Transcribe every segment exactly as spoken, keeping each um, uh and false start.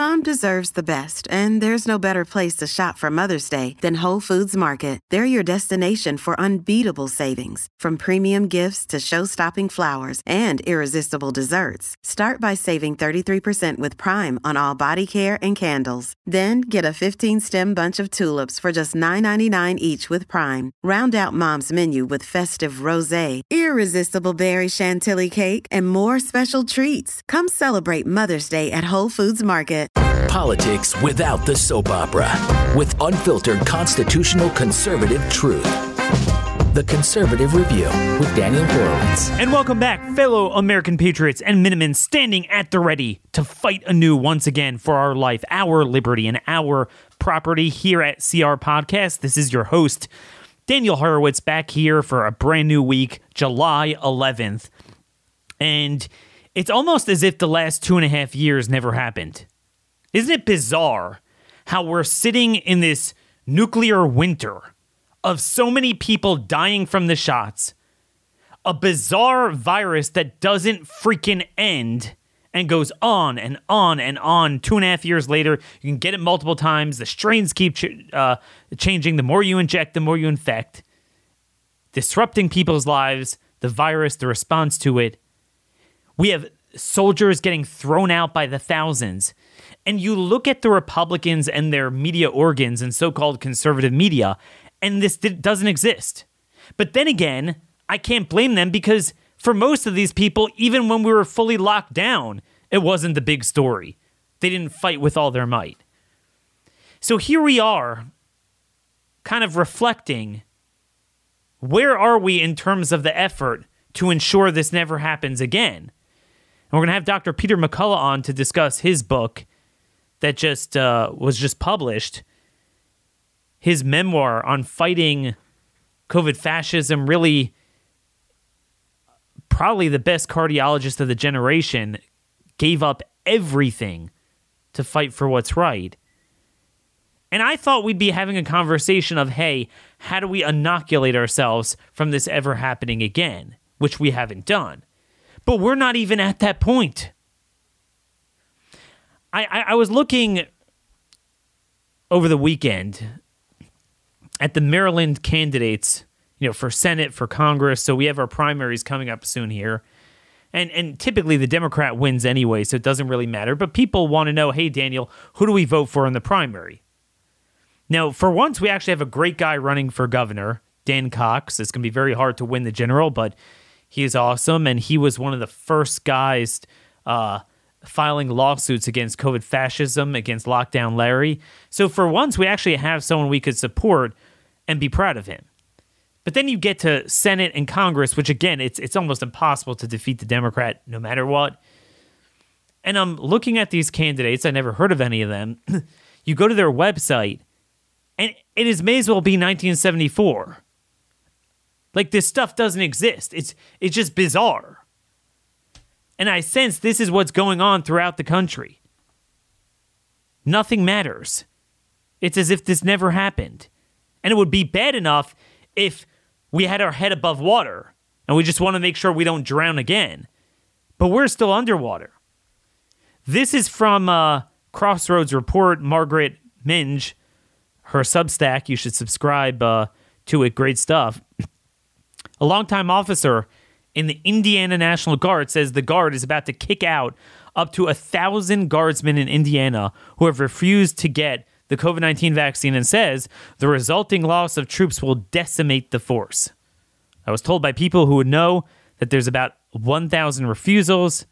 Mom deserves the best, and there's no better place to shop for Mother's Day than Whole Foods Market. They're your destination for unbeatable savings, from premium gifts to show-stopping flowers and irresistible desserts. Start by saving thirty-three percent with Prime on all body care and candles. Then get a fifteen-stem bunch of tulips for just nine ninety-nine each with Prime. Round out Mom's menu with festive rosé, irresistible berry chantilly cake, and more special treats. Come celebrate Mother's Day at Whole Foods Market. Politics without the soap opera, with unfiltered constitutional conservative truth. The Conservative Review with Daniel Horowitz. And welcome back, fellow American patriots and Minutemen standing at the ready to fight anew once again for our life, our liberty, and our property here at C R Podcast. This is your host, Daniel Horowitz, back here for a brand new week, July eleventh. And it's almost as if the last two and a half years never happened. Isn't it bizarre how we're sitting in this nuclear winter of so many people dying from the shots, a bizarre virus that doesn't freaking end and goes on and on and on. Two and a half years later, you can get it multiple times. The strains keep ch- uh, changing. The more you inject, the more you infect. Disrupting people's lives, the virus, the response to it. We have soldiers getting thrown out by the thousands. And you look at the Republicans and their media organs and so-called conservative media, and this doesn't exist. But then again, I can't blame them because for most of these people, even when we were fully locked down, it wasn't the big story. They didn't fight with all their might. So here we are, kind of reflecting, where are we in terms of the effort to ensure this never happens again? And we're going to have Doctor Peter McCullough on to discuss his book that just uh, was just published, his memoir on fighting COVID fascism, really probably the best cardiologist of the generation, gave up everything to fight for what's right. And I thought we'd be having a conversation of, hey, how do we inoculate ourselves from this ever happening again, which we haven't done. But we're not even at that point. I, I, I was looking over the weekend at the Maryland candidates, you know, for Senate, for Congress. So we have our primaries coming up soon here. And and typically the Democrat wins anyway, so it doesn't really matter. But people want to know, hey, Daniel, who do we vote for in the primary? Now, for once, we actually have a great guy running for governor, Dan Cox. It's going to be very hard to win the general, but he is awesome. And he was one of the first guys uh, filing lawsuits against COVID fascism, against Lockdown Larry. So for once, we actually have someone we could support and be proud of him. But then you get to Senate and Congress, which again, it's it's almost impossible to defeat the Democrat no matter what. And I'm looking at these candidates. I never heard of any of them. You go to their website, and it is may as well be nineteen seventy-four. Like, this stuff doesn't exist. It's it's just bizarre. And I sense this is what's going on throughout the country. Nothing matters. It's as if this never happened. And it would be bad enough if we had our head above water and we just want to make sure we don't drown again. But we're still underwater. This is from uh, Crossroads Report, Margaret Minge, her Substack. You should subscribe uh, to it. Great stuff. A longtime officer in the Indiana National Guard says the Guard is about to kick out up to a thousand guardsmen in Indiana who have refused to get the COVID nineteen vaccine, and says the resulting loss of troops will decimate the force. I was told by people who would know that there's about one thousand refusals,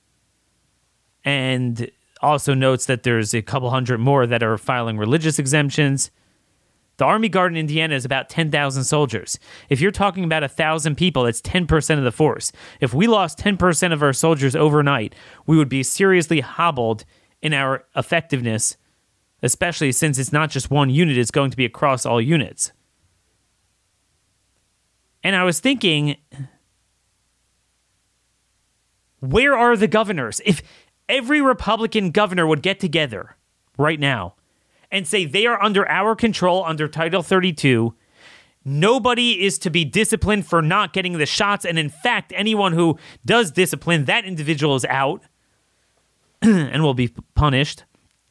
and also notes that there's a couple hundred more that are filing religious exemptions. The Army Guard in Indiana is about ten thousand soldiers. If you're talking about one thousand people, that's ten percent of the force. If we lost ten percent of our soldiers overnight, we would be seriously hobbled in our effectiveness, especially since it's not just one unit, it's going to be across all units. And I was thinking, where are the governors? If every Republican governor would get together right now and say they are under our control under Title thirty-two, nobody is to be disciplined for not getting the shots, and in fact, anyone who does discipline, that individual is out and will be punished.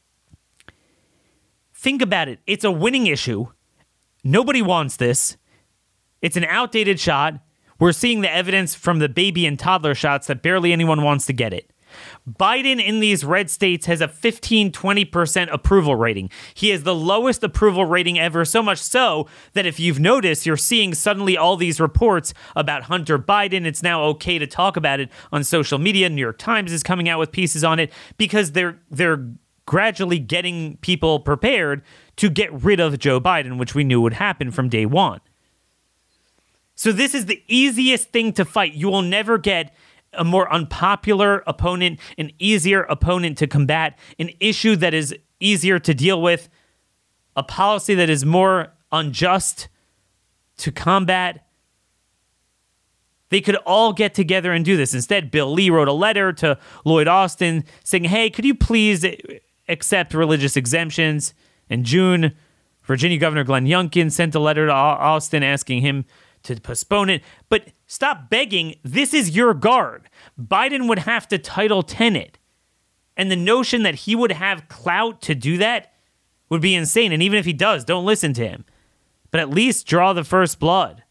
think about it. It's a winning issue. Nobody wants this. It's an outdated shot. We're seeing the evidence from the baby and toddler shots that barely anyone wants to get it. Biden in these red states has a fifteen, twenty percent approval rating. He has the lowest approval rating ever, so much so that if you've noticed, you're seeing suddenly all these reports about Hunter Biden. It's now okay to talk about it on social media. New York Times is coming out with pieces on it because they're they're gradually getting people prepared to get rid of Joe Biden, which we knew would happen from day one. So this is the easiest thing to fight. You will never get a more unpopular opponent, an easier opponent to combat, an issue that is easier to deal with, a policy that is more unjust to combat. They could all get together and do this. Instead, Bill Lee wrote a letter to Lloyd Austin saying, hey, could you please accept religious exemptions? In June, Virginia Governor Glenn Youngkin sent a letter to Austin asking him to postpone it. But stop begging. This is your guard. Biden would have to Title ten it. And the notion that he would have clout to do that would be insane. And even if he does, don't listen to him. But at least draw the first blood.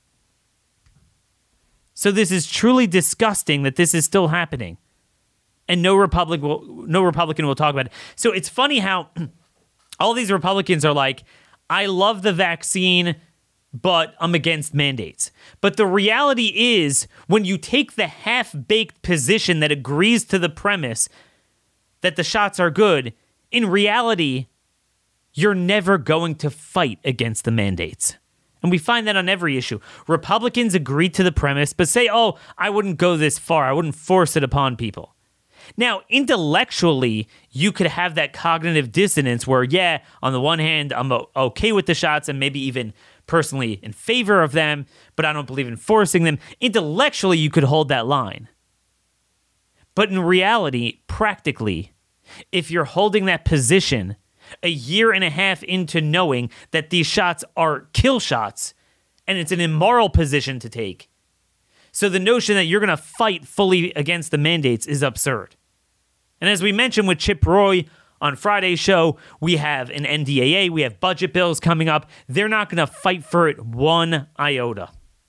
So this is truly disgusting that this is still happening. And no Republican will, no Republican will talk about it. So it's funny how all these Republicans are like, I love the vaccine, but I'm against mandates. But the reality is, when you take the half-baked position that agrees to the premise that the shots are good, in reality, you're never going to fight against the mandates. And we find that on every issue. Republicans agree to the premise, but say, oh, I wouldn't go this far. I wouldn't force it upon people. Now, intellectually, you could have that cognitive dissonance where, yeah, on the one hand, I'm okay with the shots and maybe even personally in favor of them, but I don't believe in forcing them. Intellectually, you could hold that line. But in reality, practically, if you're holding that position a year and a half into knowing that these shots are kill shots and it's an immoral position to take, so the notion that you're going to fight fully against the mandates is absurd. And as we mentioned with Chip Roy on Friday's show, we have an N D A A, we have budget bills coming up. They're not going to fight for it one iota.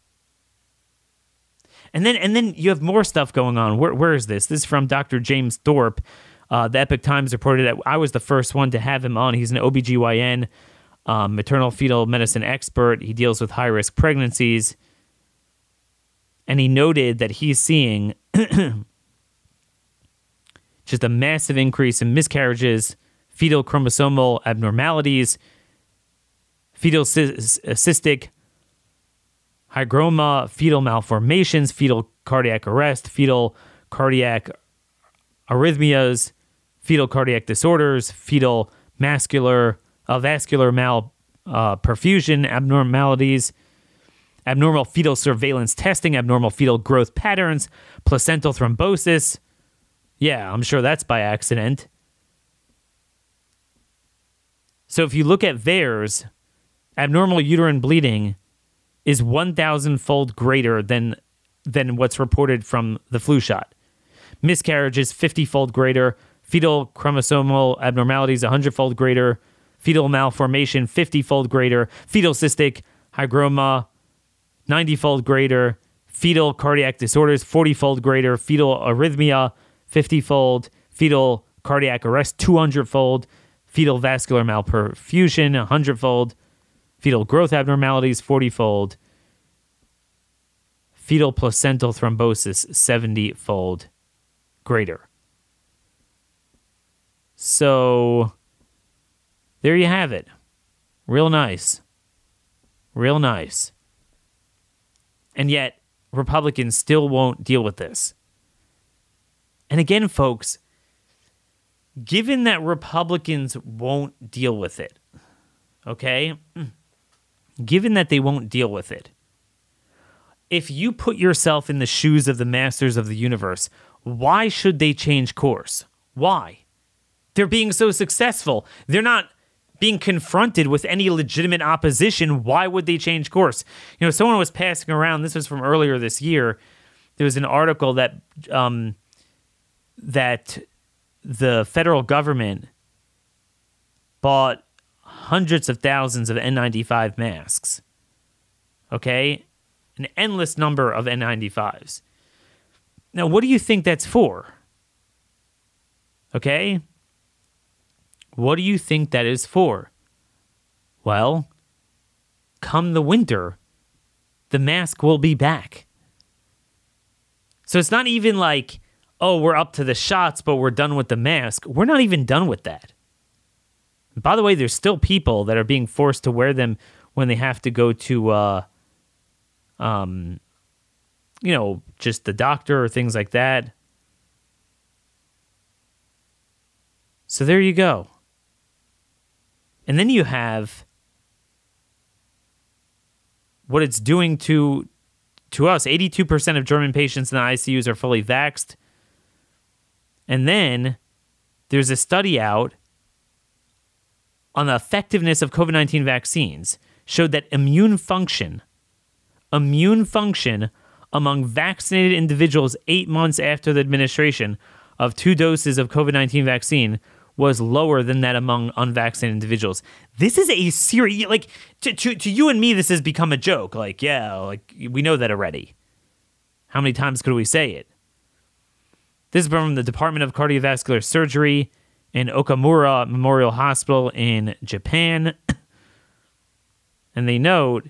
And then and then you have more stuff going on. Where, where is this? This is from Doctor James Thorpe. Uh, the Epoch Times reported that I was the first one to have him on. He's an O B G Y N, um, maternal fetal medicine expert. He deals with high-risk pregnancies. And he noted that he's seeing just a massive increase in miscarriages, fetal chromosomal abnormalities, fetal cystic hygroma, fetal malformations, fetal cardiac arrest, fetal cardiac arrhythmias, fetal cardiac disorders, fetal mascular, uh, vascular mal uh, perfusion abnormalities, abnormal fetal surveillance testing, abnormal fetal growth patterns, placental thrombosis. Yeah, I'm sure that's by accident. So if you look at V A E R S, abnormal uterine bleeding is one thousand fold greater than, than what's reported from the flu shot. Miscarriage is fifty fold greater. Fetal chromosomal abnormalities one hundred fold greater. Fetal malformation fifty fold greater. Fetal cystic hygroma ninety fold greater. Fetal cardiac disorders forty fold greater. Fetal arrhythmia fifty fold. Fetal cardiac arrest two hundred fold. Fetal vascular malperfusion one hundred fold. Fetal growth abnormalities forty fold. Fetal placental thrombosis seventy fold greater. So there you have it. Real nice. Real nice. And yet, Republicans still won't deal with this. And again, folks, given that Republicans won't deal with it, okay? Given that they won't deal with it, if you put yourself in the shoes of the masters of the universe, why should they change course? Why? They're being so successful. They're not being confronted with any legitimate opposition. Why would they change course? You know, someone was passing around, this was from earlier this year, there was an article that um, that the federal government bought hundreds of thousands of N ninety-five masks. Okay? An endless number of N ninety-fives. Now, what do you think that's for? Okay? What do you think that is for? Well, come the winter, the mask will be back. So it's not even like, oh, we're up to the shots, but we're done with the mask. We're not even done with that. By the way, there's still people that are being forced to wear them when they have to go to, uh, um, you know, just the doctor or things like that. So there you go. And then you have what it's doing to to us. eighty-two percent of German patients in the I C Us are fully vaxxed. And then there's a study out on the effectiveness of COVID nineteen vaccines showed that immune function, immune function among vaccinated individuals eight months after the administration of two doses of COVID nineteen vaccine was lower than that among unvaccinated individuals. This is a serious, like, to, to, to you and me, this has become a joke. Like, yeah, like, we know that already. How many times could we say it? This is from the Department of Cardiovascular Surgery in Okamura Memorial Hospital in Japan. And they note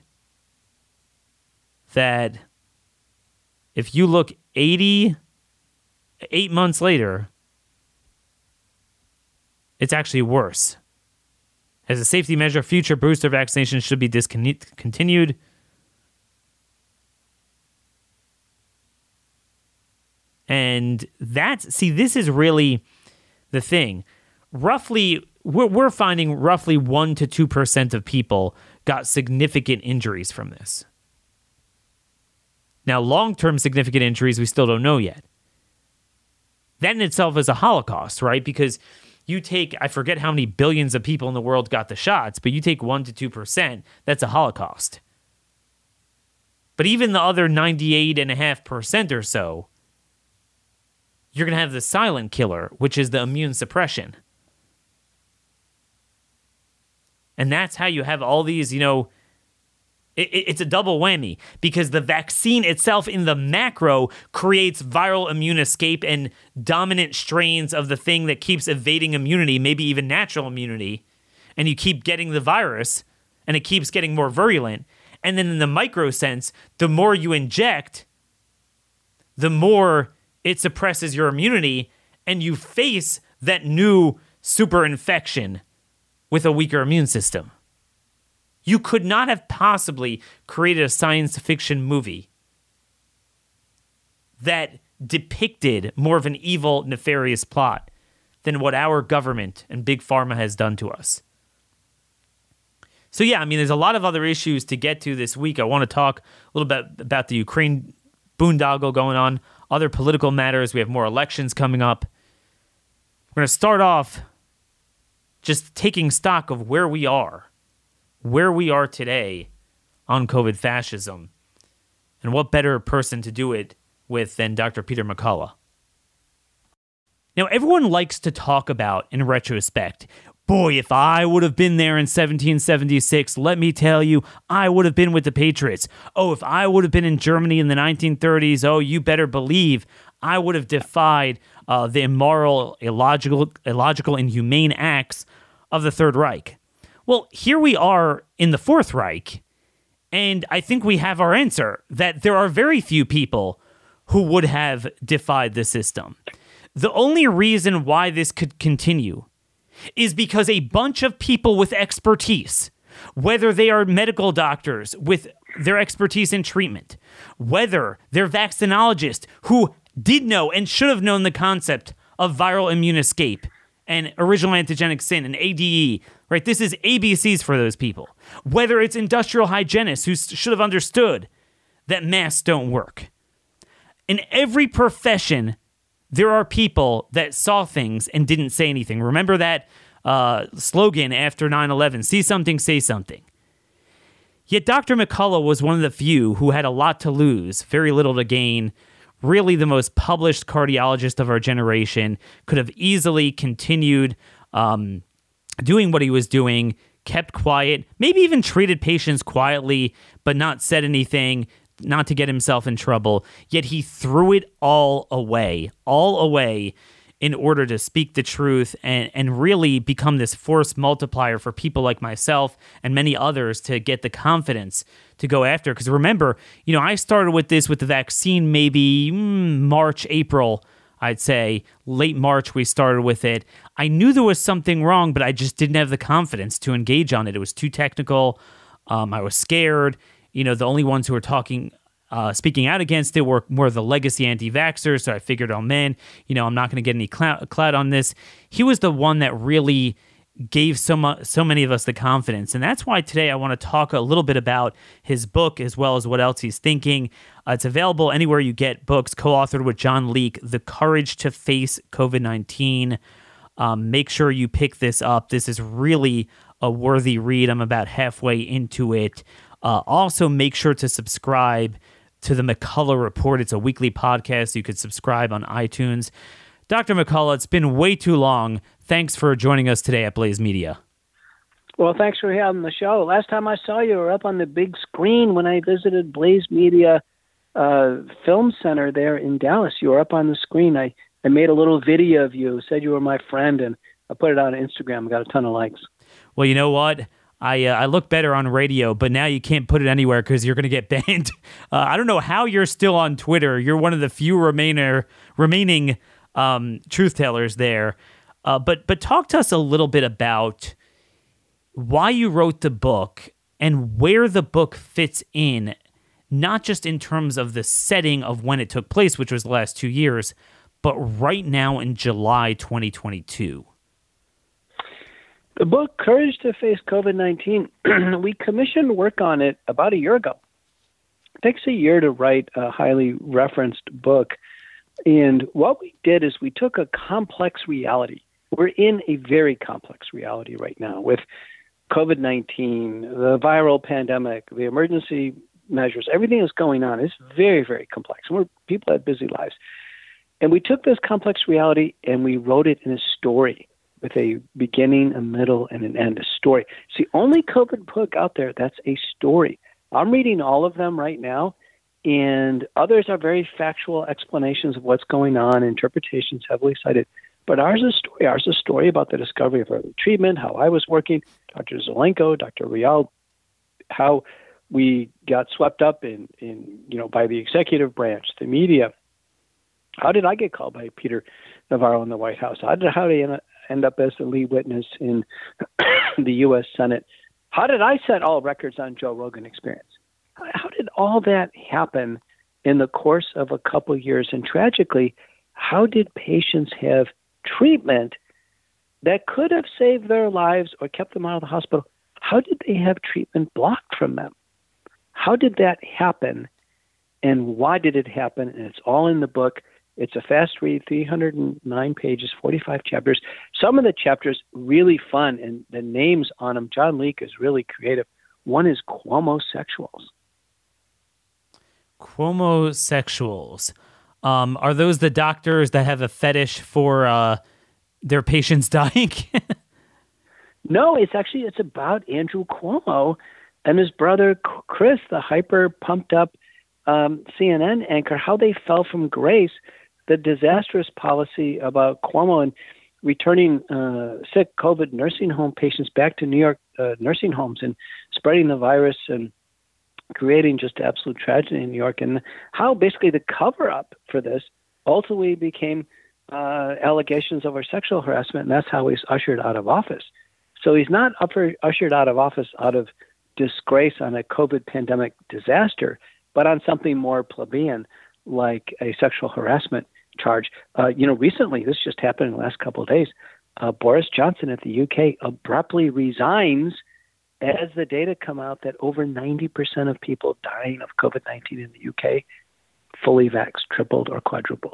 that if you look eighty, eight months later, it's actually worse. As a safety measure, future booster vaccinations should be discontinued. And that's, see, this is really the thing. Roughly, we're, we're finding roughly one to two percent of people got significant injuries from this. Now, long-term significant injuries, we still don't know yet. That in itself is a Holocaust, right? Because you take, I forget how many billions of people in the world got the shots, but you take one to two percent, that's a Holocaust. But even the other ninety-eight point five percent or so, you're going to have the silent killer, which is the immune suppression. And that's how you have all these, you know, it, it's a double whammy, because the vaccine itself in the macro creates viral immune escape and dominant strains of the thing that keeps evading immunity, maybe even natural immunity, and you keep getting the virus, and it keeps getting more virulent. And then in the micro sense, the more you inject, the more it suppresses your immunity, and you face that new super infection with a weaker immune system. You could not have possibly created a science fiction movie that depicted more of an evil, nefarious plot than what our government and Big Pharma has done to us. So yeah, I mean, there's a lot of other issues to get to this week. I want to talk a little bit about the Ukraine boondoggle going on, other political matters. We have more elections coming up. We're going to start off just taking stock of where we are. where we are today on COVID fascism. And what better person to do it with than Doctor Peter McCullough. Now, everyone likes to talk about, in retrospect, boy, if I would have been there in seventeen seventy-six, let me tell you, I would have been with the Patriots. Oh, if I would have been in Germany in the nineteen thirties, oh, you better believe I would have defied uh, the immoral, illogical, illogical, inhumane acts of the Third Reich. Well, here we are in the Fourth Reich, and I think we have our answer, that there are very few people who would have defied the system. The only reason why this could continue is because a bunch of people with expertise, whether they are medical doctors with their expertise in treatment, whether they're vaccinologists who did know and should have known the concept of viral immune escape and original antigenic sin and A D E, right? This is A B Cs for those people. Whether it's industrial hygienists who should have understood that masks don't work. In every profession, there are people that saw things and didn't say anything. Remember that uh, slogan after nine eleven, see something, say something. Yet Doctor McCullough was one of the few who had a lot to lose, very little to gain, really the most published cardiologist of our generation, could have easily continued um, doing what he was doing, kept quiet, maybe even treated patients quietly, but not said anything, not to get himself in trouble. Yet he threw it all away, all away in order to speak the truth and, and really become this force multiplier for people like myself and many others to get the confidence to go after. Because remember, you know, I started with this with the vaccine maybe mm, March, April, I'd say. Late March we started with it. I knew there was something wrong, but I just didn't have the confidence to engage on it. It was too technical. Um, I was scared. You know, the only ones who were talking Uh, speaking out against it were more the legacy anti-vaxxers, so I figured, oh man, you know, I'm not going to get any clout, clout on this. He was the one that really gave so, mu- so many of us the confidence, and that's why today I want to talk a little bit about his book as well as what else he's thinking. Uh, it's available anywhere you get books, co-authored with John Leake, The Courage to Face COVID nineteen. Um, make sure you pick this up. This is really a worthy read. I'm about halfway into it. Uh, also, make sure to subscribe to the McCullough Report. It's a weekly podcast. You could subscribe on iTunes. Doctor McCullough, it's been way too long. Thanks for joining us today at Blaze Media. Well, thanks for having the show. Last time I saw you, you were up on the big screen when I visited Blaze Media uh, Film Center there in Dallas. You were up on the screen. I, I made a little video of you, said you were my friend, and I put it on Instagram. I got a ton of likes. Well, you know what? I uh, I look better on radio, but now you can't put it anywhere because you're going to get banned. Uh, I don't know how you're still on Twitter. You're one of the few remainer, remaining um, truth tellers there. Uh, but but talk to us a little bit about why you wrote the book and where the book fits in, not just in terms of the setting of when it took place, which was the last two years, but right now in July twenty twenty-two. The book, Courage to Face COVID nineteen, we commissioned work on it about a year ago. It takes a year to write a highly referenced book. And what we did is we took a complex reality. We're in a very complex reality right now with COVID nineteen, the viral pandemic, the emergency measures, everything that's going on is very, very complex. And we're, people have busy lives. And we took this complex reality and we wrote it in a story with a beginning, a middle, and an end, a story. It's the only COVID book out there that's a story. I'm reading all of them right now, and others are very factual explanations of what's going on, interpretations heavily cited. But ours is a story. Ours is a story about the discovery of early treatment, how I was working, Doctor Zelenko, Doctor Rial, how we got swept up in, in, you know, by the executive branch, the media. How did I get called by Peter Navarro in the White House? How did, how did I end up as the lead witness in the U S Senate? How did I set all records on Joe Rogan Experience? How did all that happen in the course of a couple of years? And tragically, how did patients have treatment that could have saved their lives or kept them out of the hospital? How did they have treatment blocked from them? How did that happen? And why did it happen? And it's all in the book. It's a fast read, three hundred nine pages, forty-five chapters. Some of the chapters really fun, and the names on them. John Leake is really creative. One is Cuomo-sexuals. Cuomo-sexuals. Um, are those the doctors that have a fetish for uh, their patients dying? No, it's actually, it's about Andrew Cuomo and his brother Chris, the hyper pumped up um, C N N anchor, how they fell from grace. The disastrous policy about Cuomo and returning uh, sick COVID nursing home patients back to New York uh, nursing homes and spreading the virus and creating just absolute tragedy in New York, and how basically the cover-up for this ultimately became uh, allegations of our sexual harassment, and that's how he's ushered out of office. So he's not upper, ushered out of office out of disgrace on a COVID pandemic disaster, but on something more plebeian like a sexual harassment charge. Uh, you know, recently, this just happened in the last couple of days, uh, Boris Johnson at the U K abruptly resigns as the data come out that over ninety percent of people dying of COVID nineteen in the U K fully vaxxed, tripled or quadrupled.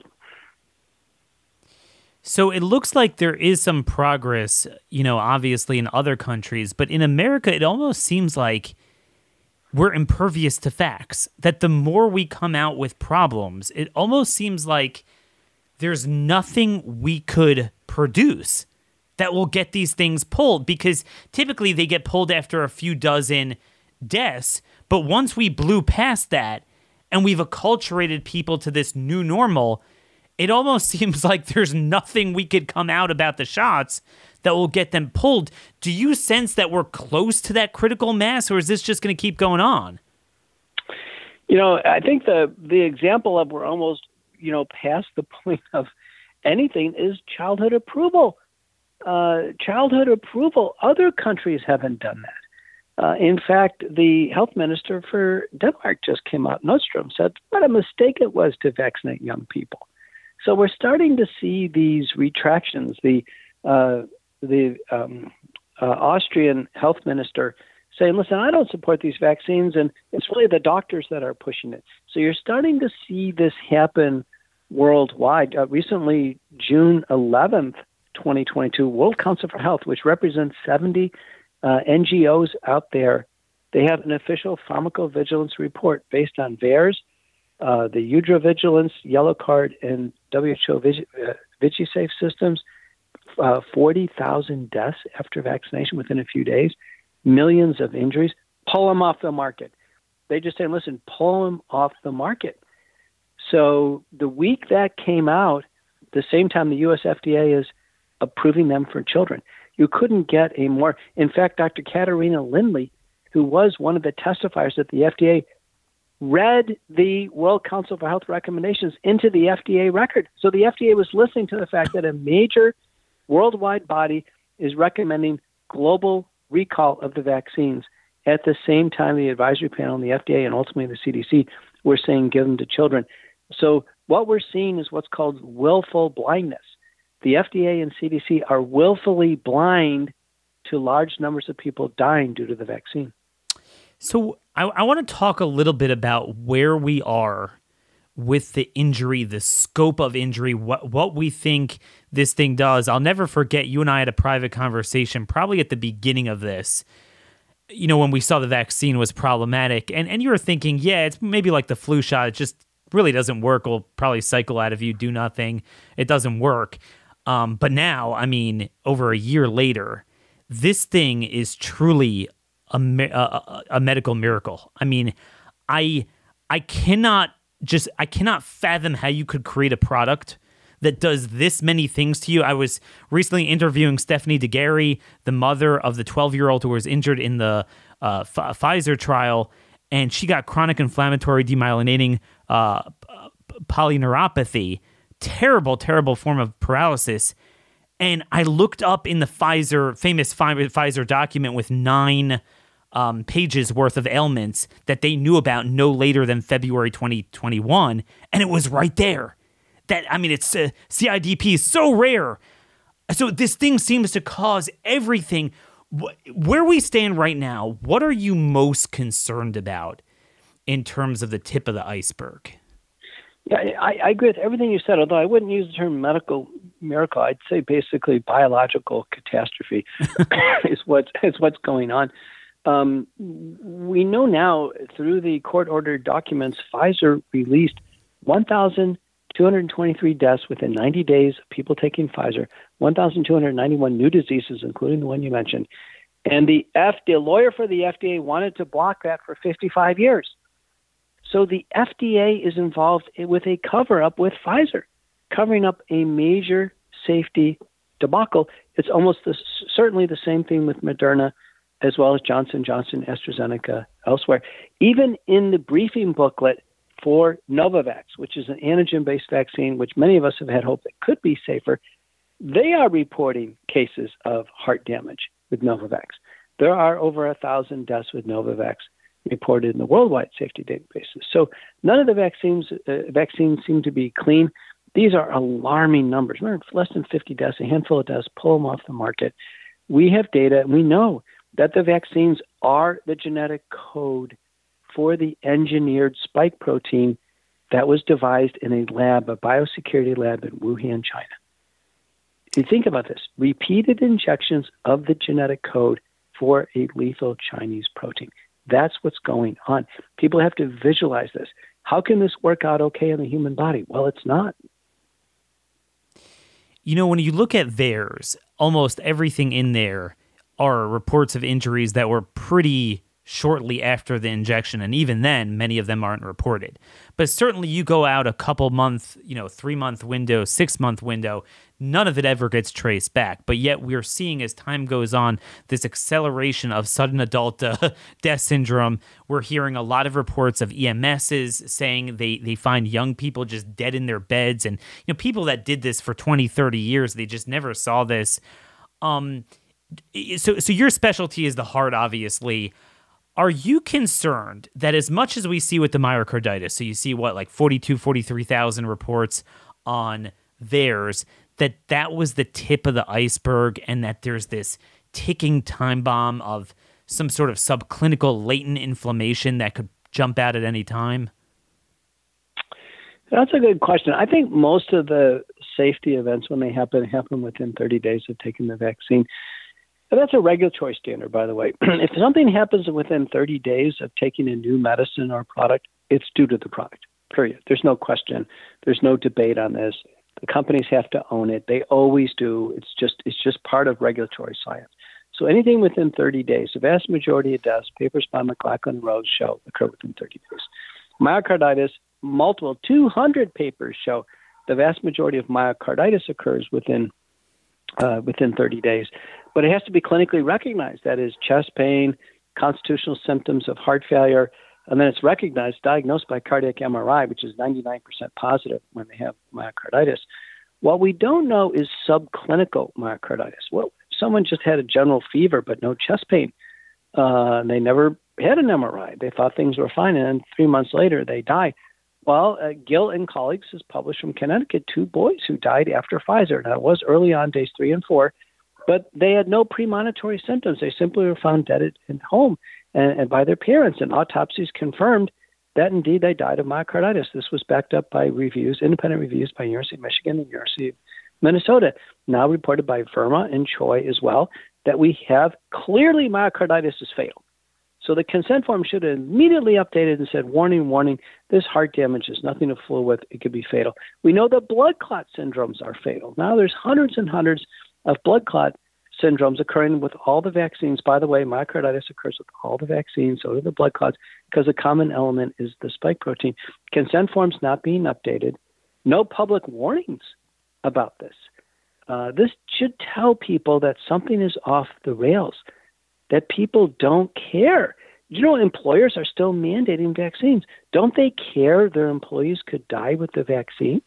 So it looks like there is some progress, you know, obviously in other countries, but in America, it almost seems like we're impervious to facts, that the more we come out with problems, it almost seems like there's nothing we could produce that will get these things pulled, because typically they get pulled after a few dozen deaths. But once we blew past that and we've acculturated people to this new normal, it almost seems like there's nothing we could come out about the shots that will get them pulled. Do you sense that we're close to that critical mass, or is this just going to keep going on? You know, I think the the example of we're almost, you know, past the point of anything is childhood approval. Uh, childhood approval. Other countries haven't done that. Uh, in fact, the health minister for Denmark just came out, Nordstrom, said what a mistake it was to vaccinate young people. So we're starting to see these retractions. The uh, the um, uh, Austrian health minister saying, listen, I don't support these vaccines, and it's really the doctors that are pushing it. So you're starting to see this happen worldwide. Uh, recently, June eleventh, twenty twenty-two, World Council for Health, which represents seventy uh, N G Os out there, they have an official pharmacovigilance report based on V A E R S, uh, the Eudravigilance, Yellow Card, and W H O Vigi- uh, VigiSafe systems, uh, forty thousand deaths after vaccination within a few days, millions of injuries. Pull them off the market. They just say, listen, pull them off the market. So the week that came out, the same time the U S F D A is approving them for children. You couldn't get a more, in fact, Doctor Katarina Lindley, who was one of the testifiers at the F D A, read the World Council for Health recommendations into the F D A record. So the F D A was listening to the fact that a major worldwide body is recommending global recall of the vaccines. At the same time, the advisory panel and the F D A and ultimately the C D C were saying give them to children. So what we're seeing is what's called willful blindness. The F D A and C D C are willfully blind to large numbers of people dying due to the vaccine. So I, I want to talk a little bit about where we are with the injury, the scope of injury, what what we think this thing does. I'll never forget, you and I had a private conversation probably at the beginning of this, you know, when we saw the vaccine was problematic. And, and you were thinking, yeah, it's maybe like the flu shot. It just really doesn't work. It'll probably cycle out of you, do nothing. It doesn't work. Um, but now, I mean, over a year later, this thing is truly a, a, a medical miracle. I mean, I I cannot just, I cannot fathom how you could create a product that does this many things to you. I was recently interviewing Stephanie DeGarry, the mother of the twelve-year-old who was injured in the uh, F- Pfizer trial, and she got chronic inflammatory demyelinating uh, polyneuropathy, terrible, terrible form of paralysis. And I looked up in the Pfizer, famous Pfizer document with nine um, pages worth of ailments that they knew about no later than February twenty twenty-one, and it was right there. That, I mean, it's uh, C I D P is so rare. So this thing seems to cause everything. Where we stand right now, what are you most concerned about in terms of the tip of the iceberg? Yeah, I, I agree with everything you said, although I wouldn't use the term medical miracle. I'd say basically biological catastrophe is, what's, is what's going on. Um, we know now through the court-ordered documents, Pfizer released one thousand two hundred twenty-three deaths within ninety days of people taking Pfizer, one thousand two hundred ninety-one new diseases, including the one you mentioned. And the F D A, the lawyer for the F D A wanted to block that for fifty-five years. So the F D A is involved with a cover-up with Pfizer, covering up a major safety debacle. It's almost the, certainly the same thing with Moderna, as well as Johnson and Johnson, AstraZeneca, elsewhere. Even in the briefing booklet for Novavax, which is an antigen-based vaccine, which many of us have had hope that could be safer, they are reporting cases of heart damage with Novavax. There are over a thousand deaths with Novavax reported in the worldwide safety databases. So none of the vaccines uh, vaccines seem to be clean. These are alarming numbers. Remember, less than fifty deaths, a handful of deaths, pull them off the market. We have data, and we know that the vaccines are the genetic code for the engineered spike protein that was devised in a lab, a biosecurity lab in Wuhan, China. You think about this, repeated injections of the genetic code for a lethal Chinese protein. That's what's going on. People have to visualize this. How can this work out okay in the human body? Well, it's not. You know, when you look at theirs, almost everything in there are reports of injuries that were pretty shortly after the injection, and even then, many of them aren't reported. But certainly you go out a couple month, you know, three-month window, six-month window, none of it ever gets traced back. But yet we're seeing, as time goes on, this acceleration of sudden adult uh, death syndrome. We're hearing a lot of reports of E M Ss saying they, they find young people just dead in their beds, and you know, people that did this for twenty, thirty years, they just never saw this. Um, so, so your specialty is the heart, obviously. Are you concerned that as much as we see with the myocarditis, so you see what, like forty-two, forty-three thousand reports on theirs, that that was the tip of the iceberg and that there's this ticking time bomb of some sort of subclinical latent inflammation that could jump out at any time? That's a good question. I think most of the safety events, when they happen, happen within thirty days of taking the vaccine. And that's a regulatory standard, by the way. If something happens within thirty days of taking a new medicine or product, it's due to the product, period. There's no question. There's no debate on this. The companies have to own it. They always do. It's just it's just part of regulatory science. So anything within thirty days, the vast majority of deaths, papers by McLaughlin and Rose show, occur within thirty days. Myocarditis, multiple, two hundred papers show the vast majority of myocarditis occurs within uh, within thirty days. But it has to be clinically recognized. That is chest pain, constitutional symptoms of heart failure, and then it's recognized, diagnosed by cardiac M R I, which is ninety-nine percent positive when they have myocarditis. What we don't know is subclinical myocarditis. Well, if someone just had a general fever but no chest pain, uh, and they never had an M R I. They thought things were fine, and then three months later they die. Well, uh, Gill and colleagues has published from Connecticut two boys who died after Pfizer. Now, it was early on, days three and four, but they had no premonitory symptoms. They simply were found dead at, at home and, and by their parents, and autopsies confirmed that indeed they died of myocarditis. This was backed up by reviews, independent reviews by University of Michigan and University of Minnesota, now reported by Verma and Choi as well, that we have clearly myocarditis is fatal. So the consent form should have immediately updated and said, warning, warning, this heart damage is nothing to fool with. It could be fatal. We know that blood clot syndromes are fatal. Now there's hundreds and hundreds of blood clot syndromes occurring with all the vaccines. By the way, myocarditis occurs with all the vaccines, so do the blood clots, because the common element is the spike protein. Consent forms not being updated. No public warnings about this. Uh, this should tell people that something is off the rails, that people don't care. You know, employers are still mandating vaccines. Don't they care their employees could die with the vaccines?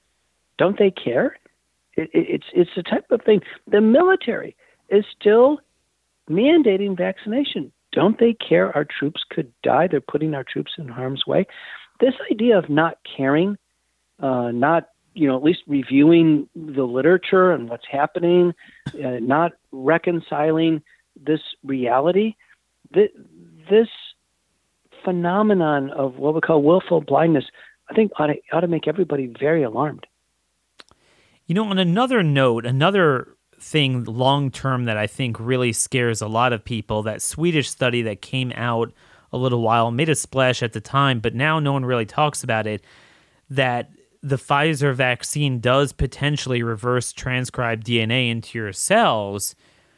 Don't they care? It, it, it's it's the type of thing. The military is still mandating vaccination. Don't they care our troops could die? They're putting our troops in harm's way. This idea of not caring, uh, not you know at least reviewing the literature and what's happening, uh, not reconciling this reality, th- this phenomenon of what we call willful blindness, I think ought to, ought to make everybody very alarmed. You know, on another note, another thing long-term that I think really scares a lot of people, that Swedish study that came out a little while, made a splash at the time, but now no one really talks about it, that the Pfizer vaccine does potentially reverse transcribed D N A into your cells.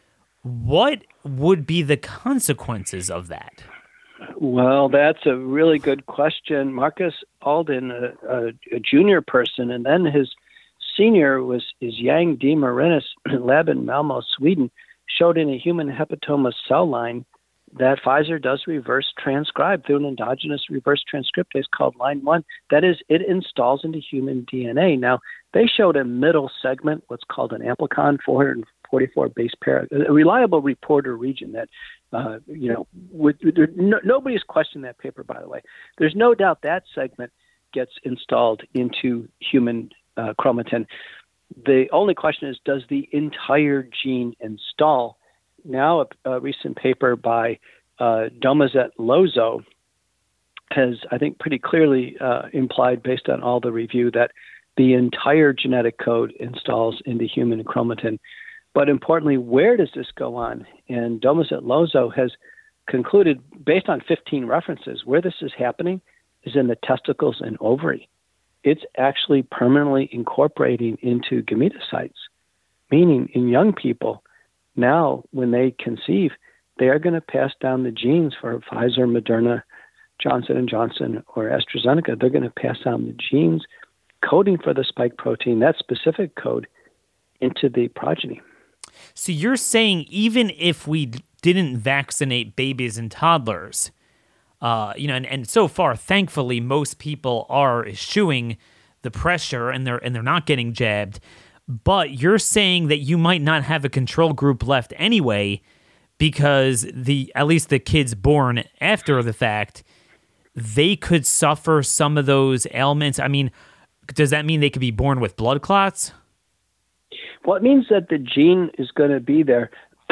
What would be the consequences of that? Well, that's a really good question. Marcus Alden, a, a, a junior person, and then his senior was is Yang D. Marinis, lab in Malmö, Sweden, showed in a human hepatoma cell line that Pfizer does reverse transcribe through an endogenous reverse transcriptase called line one. That is, it installs into human D N A. Now, they showed a middle segment, what's called an amplicon, four hundred forty-four base pair, a reliable reporter region that, uh, you know, with, with, no, nobody's questioned that paper, by the way. There's no doubt that segment gets installed into human uh, chromatin. The only question is, does the entire gene install? Now, a, a recent paper by uh, Domazet Lozo has, I think, pretty clearly uh, implied, based on all the review, that the entire genetic code installs into human chromatin. But importantly, where does this go on? And Domazet Lozo has concluded, based on fifteen references, where this is happening is in the testicles and ovary. It's actually permanently incorporating into gametocytes. meaning in young people, now when they conceive, they are going to pass down the genes for Pfizer, Moderna, Johnson and Johnson, or AstraZeneca. They're going to pass down the genes coding for the spike protein, that specific code, into the progeny. So you're saying even if we didn't vaccinate babies and toddlers, uh, you know, and, and so far, thankfully, most people are eschewing the pressure and they're and they're not getting jabbed. But you're saying that you might not have a control group left anyway, because the at least the kids born after the fact, they could suffer some of those ailments. I mean, does that mean they could be born with blood clots? Well, it means that the gene is going to be there.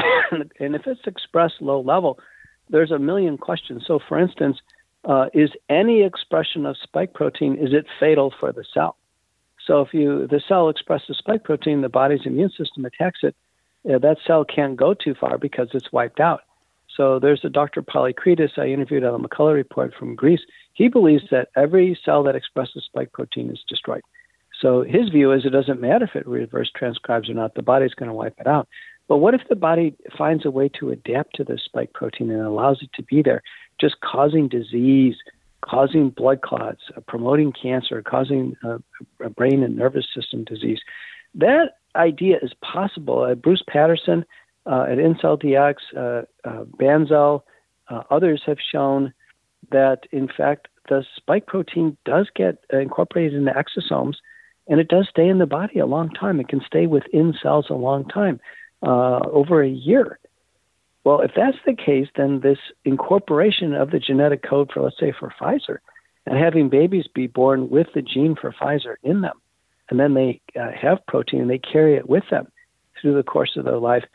And if it's expressed low level, there's a million questions. So, for instance, uh, is any expression of spike protein, is it fatal for the cell? So if you the cell expresses spike protein, the body's immune system attacks it. Uh, that cell can't go too far because it's wiped out. So there's a Doctor Polykritis I interviewed on the McCullough Report from Greece. He believes that every cell that expresses spike protein is destroyed. So his view is it doesn't matter if it reverse transcribes or not, the body's going to wipe it out. But what if the body finds a way to adapt to this spike protein and allows it to be there, just causing disease, causing blood clots, uh, promoting cancer, causing uh, a brain and nervous system disease? That idea is possible. Uh, Bruce Patterson uh, at IncelDx, uh, uh, Banzel, uh, others have shown that, in fact, the spike protein does get uh, incorporated into exosomes, and it does stay in the body a long time. It can stay within cells a long time, uh, over a year. Well, if that's the case, then this incorporation of the genetic code for, let's say, for Pfizer, and having babies be born with the gene for Pfizer in them, and then they uh, have protein and they carry it with them through the course of their life,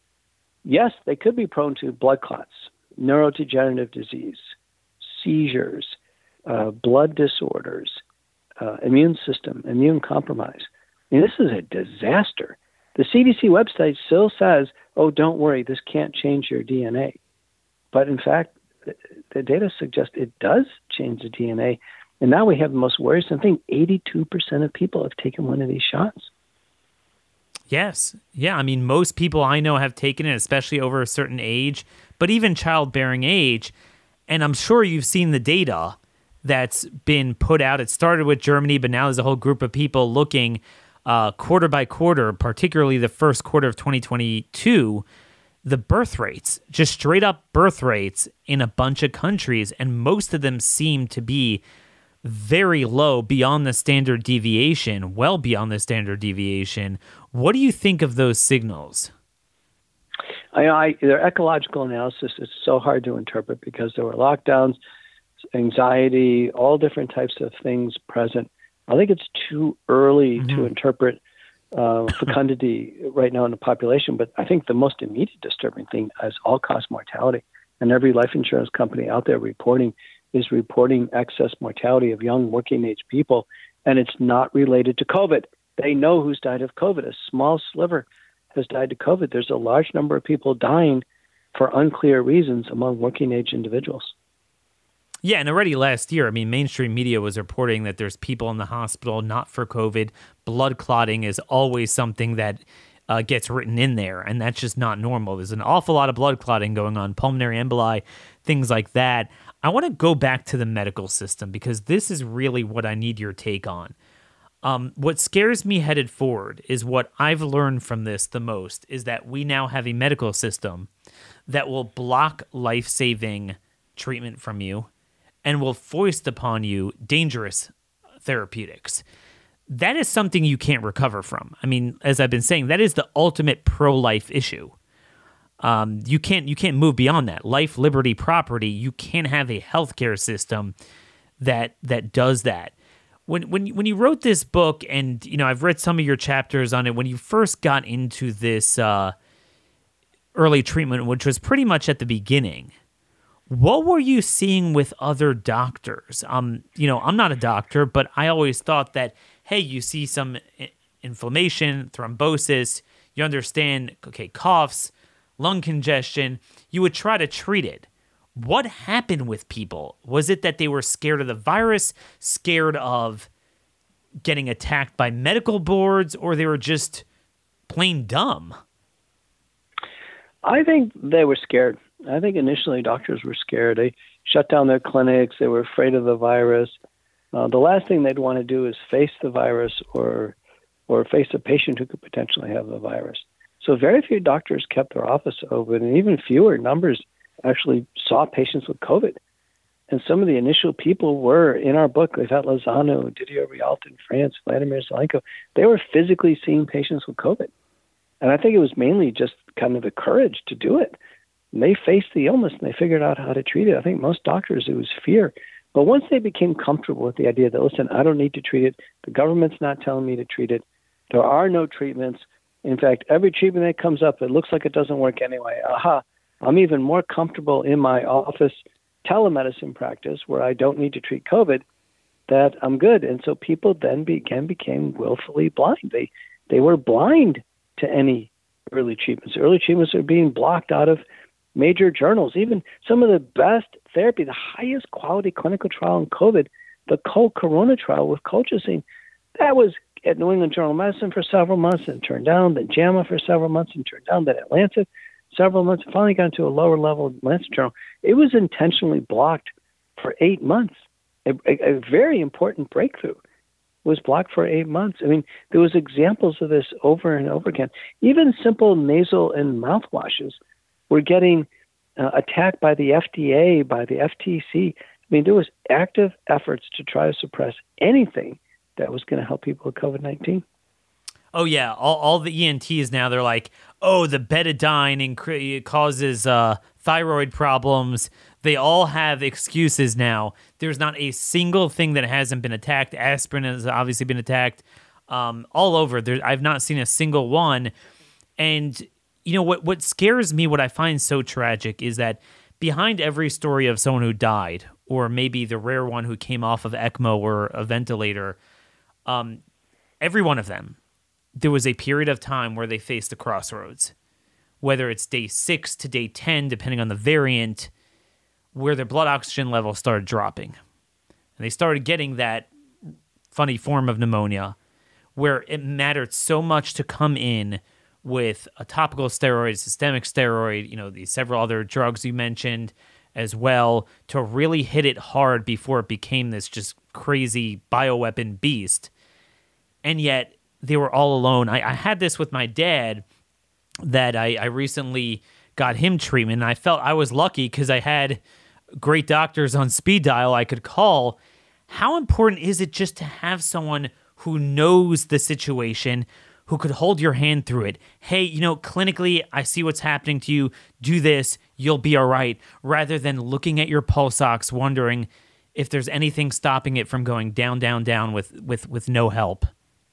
yes, they could be prone to blood clots, neurodegenerative disease, seizures, uh, blood disorders, uh, immune system, immune compromise. I mean, this is a disaster. The C D C website still says, oh, don't worry, this can't change your D N A. But in fact, the, the data suggests it does change the D N A. And now we have the most worrisome thing. eighty-two percent of people have taken one of these shots. Yes. Yeah. I mean, most people I know have taken it, especially over a certain age, but even childbearing age. And I'm sure you've seen the data that's been put out. It started with Germany, but now there's a whole group of people looking uh, quarter by quarter, particularly the first quarter of twenty twenty-two, the birth rates, just straight up birth rates in a bunch of countries. And most of them seem to be very low, beyond the standard deviation, well beyond the standard deviation. What do you think of those signals? I, I, their ecological analysis is so hard to interpret because there were lockdowns, anxiety, all different types of things present. I think it's too early mm-hmm. to interpret uh, fecundity right now in the population, but I think the most immediate disturbing thing is all-cause mortality. And every life insurance company out there reporting is reporting excess mortality of young working-age people, and it's not related to COVID. They know who's died of COVID. A small sliver has died of COVID. There's a large number of people dying for unclear reasons among working-age individuals. Yeah, and already last year, I mean, mainstream media was reporting that there's people in the hospital not for COVID. Blood clotting is always something that uh, gets written in there, and that's just not normal. There's an awful lot of blood clotting going on, pulmonary emboli, things like that. I want to go back to the medical system because this is really what I need your take on. Um, what scares me headed forward is what I've learned from this the most is that we now have a medical system that will block life-saving treatment from you and will foist upon you dangerous therapeutics. That is something you can't recover from. I mean, as I've been saying, that is the ultimate pro-life issue. Um, you can't you can't move beyond that. Life, liberty, property. You can't have a healthcare system that that does that. When when when you wrote this book, and you know I've read some of your chapters on it. When you first got into this uh, early treatment, which was pretty much at the beginning, what were you seeing with other doctors? Um, you know, I'm not a doctor, but I always thought that hey, you see some inflammation, thrombosis, you understand, okay, coughs, lung congestion, you would try to treat it. What happened with people? Was it that they were scared of the virus, scared of getting attacked by medical boards, or they were just plain dumb. I think they were scared. I think initially doctors were scared. They shut down their clinics. They were afraid of the virus. Uh, the last thing they'd want to do is face the virus or or face a patient who could potentially have the virus. So very few doctors kept their office open, and even fewer numbers actually saw patients with COVID. And some of the initial people were, in our book, Yvette Lozano, Didier Rialto in France, Vladimir Zelenko, they were physically seeing patients with COVID. And I think it was mainly just kind of the courage to do it. And they faced the illness and they figured out how to treat it. I think most doctors, it was fear. But once they became comfortable with the idea that, listen, I don't need to treat it, the government's not telling me to treat it, there are no treatments. In fact, every treatment that comes up, it looks like it doesn't work anyway. Aha, I'm even more comfortable in my office telemedicine practice where I don't need to treat COVID, that I'm good. And so people then began became willfully blind. They they were blind to any early treatments. Early treatments are being blocked out of major journals. Even some of the best therapy, the highest quality clinical trial in COVID, the co-corona trial with colchicine, that was at New England Journal of Medicine for several months and turned down, then JAMA for several months and turned down, then Atlantic several months, finally got into a lower level Lancet journal. It was intentionally blocked for eight months. A, a, a very important breakthrough was blocked for eight months. I mean, there was examples of this over and over again. Even simple nasal and mouthwashes were getting uh, attacked by the F D A, by the F T C. I mean, there was active efforts to try to suppress anything that was going to help people with COVID nineteen. Oh, yeah. All, all the E N Ts now, they're like, oh, the betadine inc- causes uh, thyroid problems. They all have excuses now. There's not a single thing that hasn't been attacked. Aspirin has obviously been attacked um, all over. There, I've not seen a single one. And, you know, what, what scares me, what I find so tragic is that behind every story of someone who died, or maybe the rare one who came off of ECMO or a ventilator, um, every one of them, there was a period of time where they faced a crossroads, whether it's day six to day ten, depending on the variant, where their blood oxygen level started dropping. And they started getting that funny form of pneumonia where it mattered so much to come in with a topical steroid, systemic steroid, you know, the several other drugs you mentioned as well, to really hit it hard before it became this just crazy bioweapon beast. And yet they were all alone. I, I had this with my dad that I, I recently got him treatment, and I felt I was lucky because I had great doctors on speed dial I could call. How important is it just to have someone who knows the situation, who could hold your hand through it? Hey, you know, clinically, I see what's happening to you. Do this, you'll be all right, rather than looking at your pulse ox, wondering if there's anything stopping it from going down, down, down with, with, with no help.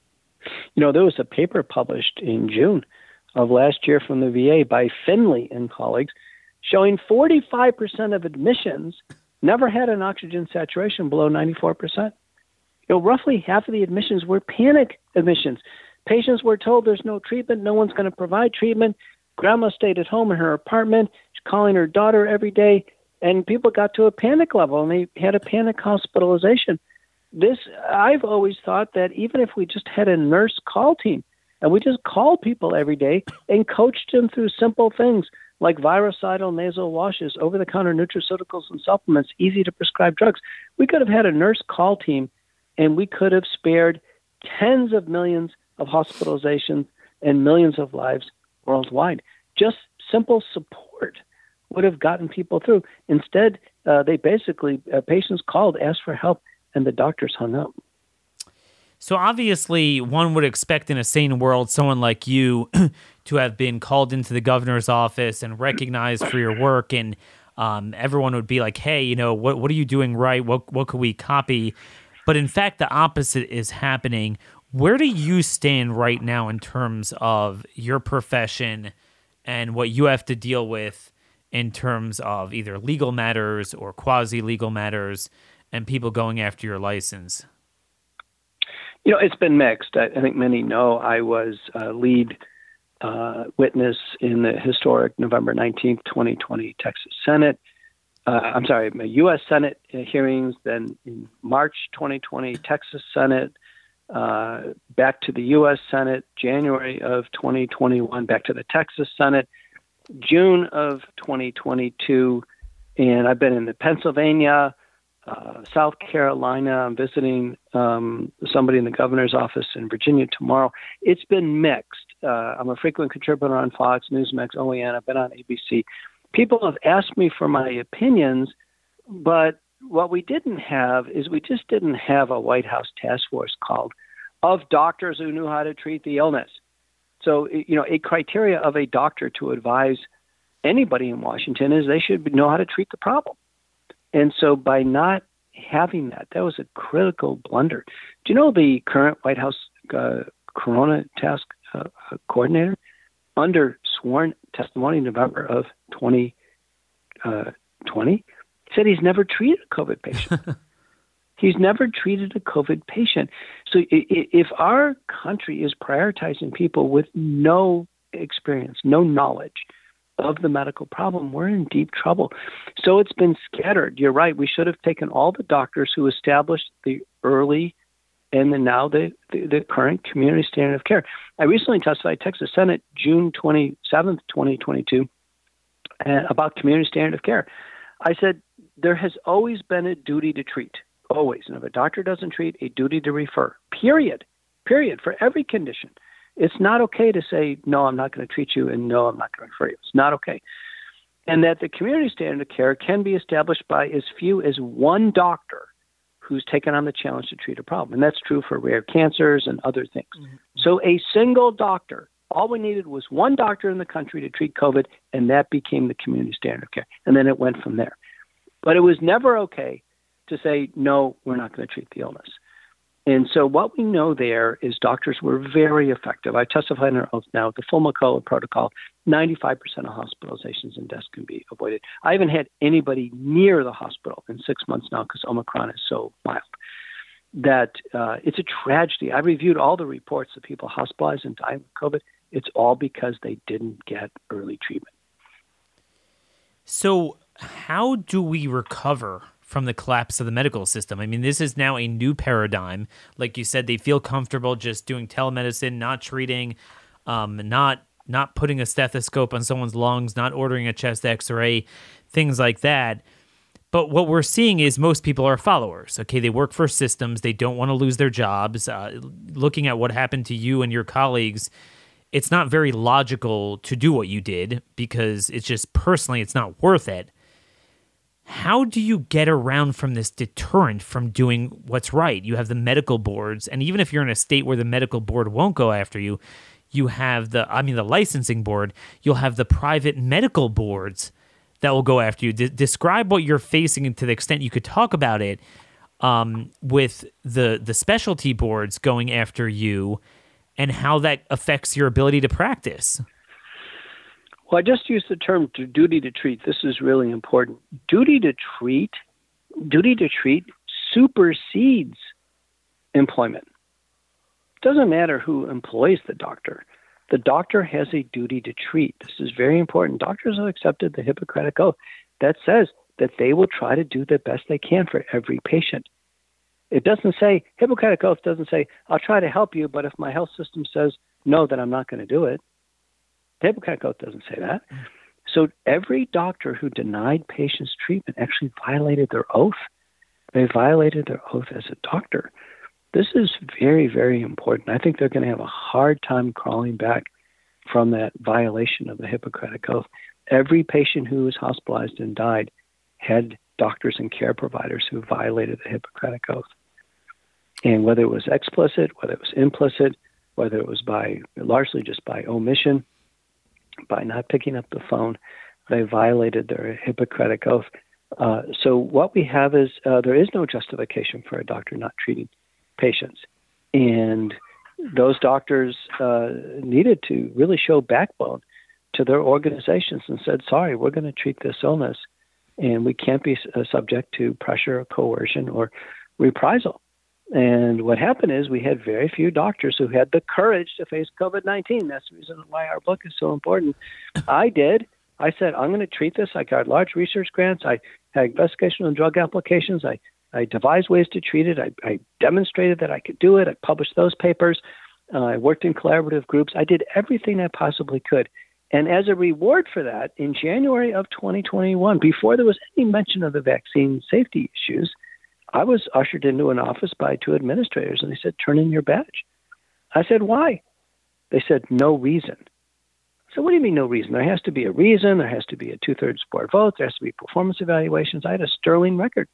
You know, there was a paper published in June of last year from the V A by Finley and colleagues showing forty-five percent of admissions never had an oxygen saturation below ninety-four percent. You know, roughly half of the admissions were panic admissions. Patients were told there's no treatment, no one's going to provide treatment. Grandma stayed at home in her apartment, she's calling her daughter every day, and people got to a panic level, and they had a panic hospitalization. This, I've always thought that even if we just had a nurse call team and we just called people every day and coached them through simple things like virucidal nasal washes, over-the-counter nutraceuticals and supplements, easy to prescribe drugs, we could have had a nurse call team and we could have spared tens of millions of hospitalizations and millions of lives worldwide. Just simple support would have gotten people through. Instead, uh, they basically, uh, patients called, asked for help, and the doctors hung up. So obviously, one would expect in a sane world someone like you to have been called into the governor's office and recognized for your work, and um, everyone would be like, hey, you know, what what are you doing right? What what could we copy? But in fact, the opposite is happening. Where do you stand right now in terms of your profession and what you have to deal with in terms of either legal matters or quasi-legal matters and people going after your license? You know, it's been mixed. I, I think many know I was uh, lead uh, witness in the historic November nineteenth, twenty twenty Texas Senate. Uh, I'm sorry, U S Senate hearings, then in March twenty twenty Texas Senate, uh, back to the U S Senate, January of twenty twenty-one, back to the Texas Senate, June of twenty twenty-two, and I've been in the Pennsylvania, uh, South Carolina. I'm visiting um, somebody in the governor's office in Virginia tomorrow. It's been mixed. Uh, I'm a frequent contributor on Fox, Newsmax, O A N. I've been on A B C. People have asked me for my opinions, but what we didn't have is we just didn't have a White House task force called of doctors who knew how to treat the illness. So, you know, a criteria of a doctor to advise anybody in Washington is they should know how to treat the problem. And so by not having that, that was a critical blunder. Do you know the current White House uh, Corona task uh, coordinator, under sworn testimony in November of twenty twenty, said he's never treated a COVID patient. He's never treated a COVID patient. So if our country is prioritizing people with no experience, no knowledge of the medical problem, we're in deep trouble. So it's been scattered. You're right. We should have taken all the doctors who established the early and then now the, the, the current community standard of care. I recently testified Texas Senate, June twenty-seventh, twenty twenty-two, uh, about community standard of care. I said, there has always been a duty to treat, always. And if a doctor doesn't treat, a duty to refer, period, period, for every condition. It's not okay to say, no, I'm not going to treat you, and no, I'm not going to refer you. It's not okay. And that the community standard of care can be established by as few as one doctor who's taken on the challenge to treat a problem. And that's true for rare cancers and other things. Mm-hmm. So a single doctor, all we needed was one doctor in the country to treat COVID, and that became the community standard of care. And then it went from there. But it was never okay to say, no, we're not going to treat the illness. And so what we know there is doctors were very effective. I testified under oath now, the full McCullough protocol, ninety-five percent of hospitalizations and deaths can be avoided. I haven't had anybody near the hospital in six months now because Omicron is so mild that uh, it's a tragedy. I reviewed all the reports of people hospitalized and dying of COVID. It's all because they didn't get early treatment. So how do we recover from the collapse of the medical system? I mean, this is now a new paradigm. Like you said, they feel comfortable just doing telemedicine, not treating, um, not not putting a stethoscope on someone's lungs, not ordering a chest x-ray, things like that. But what we're seeing is most people are followers. Okay, they work for systems. They don't want to lose their jobs. Uh, looking at what happened to you and your colleagues, it's not very logical to do what you did because it's just personally, it's not worth it. How do you get around from this deterrent from doing what's right? You have the medical boards, and even if you're in a state where the medical board won't go after you, you have the, I mean, the licensing board, you'll have the private medical boards that will go after you. De- describe what you're facing, and to the extent you could talk about it, um, with the the specialty boards going after you and how that affects your ability to practice. Well, I just used the term duty to treat. This is really important. Duty to treat, duty to treat supersedes employment. It doesn't matter who employs the doctor. The doctor has a duty to treat. This is very important. Doctors have accepted the Hippocratic Oath that says that they will try to do the best they can for every patient. It doesn't say, Hippocratic Oath doesn't say, I'll try to help you, but if my health system says no, then I'm not going to do it. The Hippocratic Oath doesn't say that. So every doctor who denied patients treatment actually violated their oath. They violated their oath as a doctor. This is very, very important. I think they're going to have a hard time crawling back from that violation of the Hippocratic Oath. Every patient who was hospitalized and died had doctors and care providers who violated the Hippocratic Oath. And whether it was explicit, whether it was implicit, whether it was by largely just by omission, by not picking up the phone, they violated their Hippocratic Oath. Uh, so what we have is uh, there is no justification for a doctor not treating patients. And those doctors uh, needed to really show backbone to their organizations and said, sorry, we're going to treat this illness, and we can't be uh, subject to pressure or coercion or reprisal. And what happened is we had very few doctors who had the courage to face COVID nineteen. That's the reason why our book is so important. I did. I said, I'm going to treat this. I got large research grants. I had investigational drug applications. I I devised ways to treat it. I, I demonstrated that I could do it. I published those papers. Uh, I worked in collaborative groups. I did everything I possibly could. And as a reward for that, in January of twenty twenty-one, before there was any mention of the vaccine safety issues, I was ushered into an office by two administrators, and they said, turn in your badge. I said, why? They said, no reason. So what do you mean no reason? There has to be a reason. There has to be a two-thirds board vote. There has to be performance evaluations. I had a sterling record.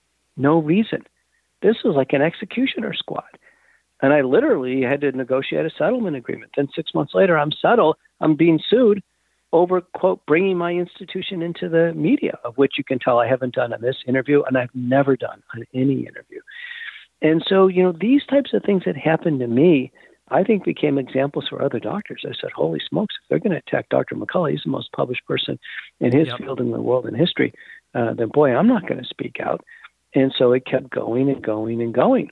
No reason. This was like an executioner squad. And I literally had to negotiate a settlement agreement. Then six months later, I'm settled. I'm being sued over, quote, bringing my institution into the media, of which you can tell I haven't done on this interview, and I've never done on any interview. And so, you know, these types of things that happened to me, I think became examples for other doctors. I said, holy smokes, if they're going to attack Doctor McCullough, he's the most published person in his yep. field in the world in history, uh, then boy, I'm not going to speak out. And so it kept going and going and going.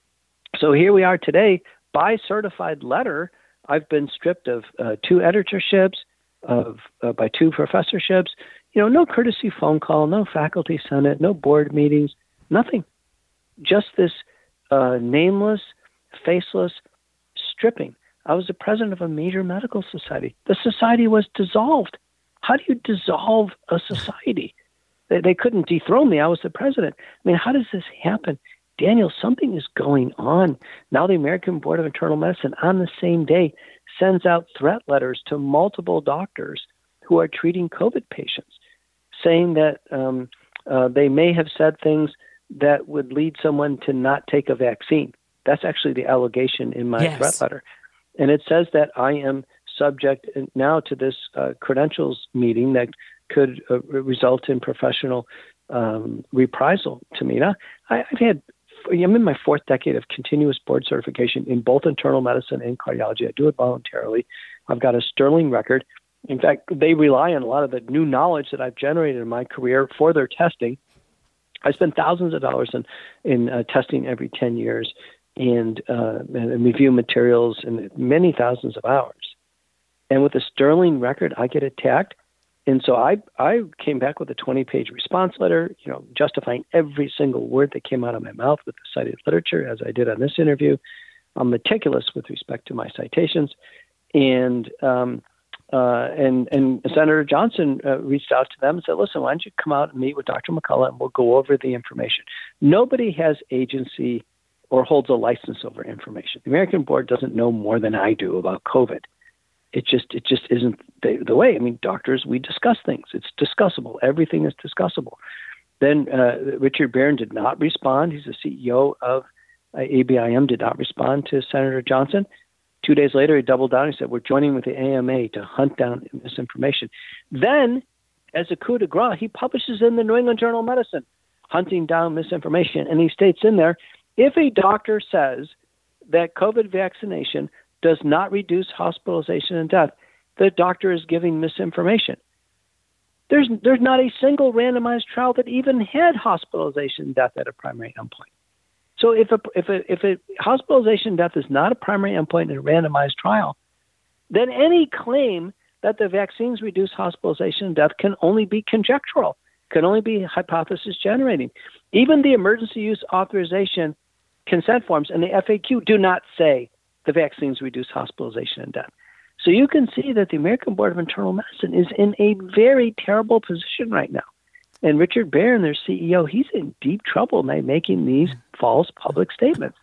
So here we are today. By certified letter, I've been stripped of uh, two editorships, of uh, by two professorships. You know, no courtesy phone call, no faculty senate, no board meetings, nothing. Just this uh, nameless, faceless stripping. I was the president of a major medical society. The society was dissolved. How do you dissolve a society? They, they couldn't dethrone me. I was the president. I mean, how does this happen? Daniel, something is going on. Now the American Board of Internal Medicine on the same day sends out threat letters to multiple doctors who are treating COVID patients, saying that um, uh, they may have said things that would lead someone to not take a vaccine. That's actually the allegation in my yes. threat letter. And it says that I am subject now to this uh, credentials meeting that could uh, result in professional um, reprisal to me. Now, I, I've had I'm in my fourth decade of continuous board certification in both internal medicine and cardiology. I do it voluntarily. I've got a sterling record. In fact, they rely on a lot of the new knowledge that I've generated in my career for their testing. I spend thousands of dollars in, in uh, testing every ten years and, uh, and review materials and many thousands of hours. And with a sterling record, I get attacked. And so I I came back with a twenty-page response letter, you know, justifying every single word that came out of my mouth with the cited literature, as I did on this interview. I'm meticulous with respect to my citations, and um, uh, and and Senator Johnson uh, reached out to them and said, "Listen, why don't you come out and meet with Doctor McCullough, and we'll go over the information." Nobody has agency or holds a license over information. The American Board doesn't know more than I do about COVID. It just it just isn't the, the way. I mean, doctors, we discuss things. It's discussable. Everything is discussable. Then uh, Richard Barron did not respond. He's the C E O of uh, A B I M, did not respond to Senator Johnson. Two days later, he doubled down. He said, we're joining with the A M A to hunt down misinformation. Then, as a coup de grace, he publishes in the New England Journal of Medicine, hunting down misinformation. And he states in there, if a doctor says that COVID vaccination does not reduce hospitalization and death, the doctor is giving misinformation. There's there's not a single randomized trial that even had hospitalization and death at a primary endpoint. So if a if a if a hospitalization and death is not a primary endpoint in a randomized trial, then any claim that the vaccines reduce hospitalization and death can only be conjectural, can only be hypothesis generating. Even the emergency use authorization consent forms and the F A Q do not say the vaccines reduce hospitalization and death. So you can see that the American Board of Internal Medicine is in a very terrible position right now. And Richard Barron, their C E O, he's in deep trouble by making these false public statements.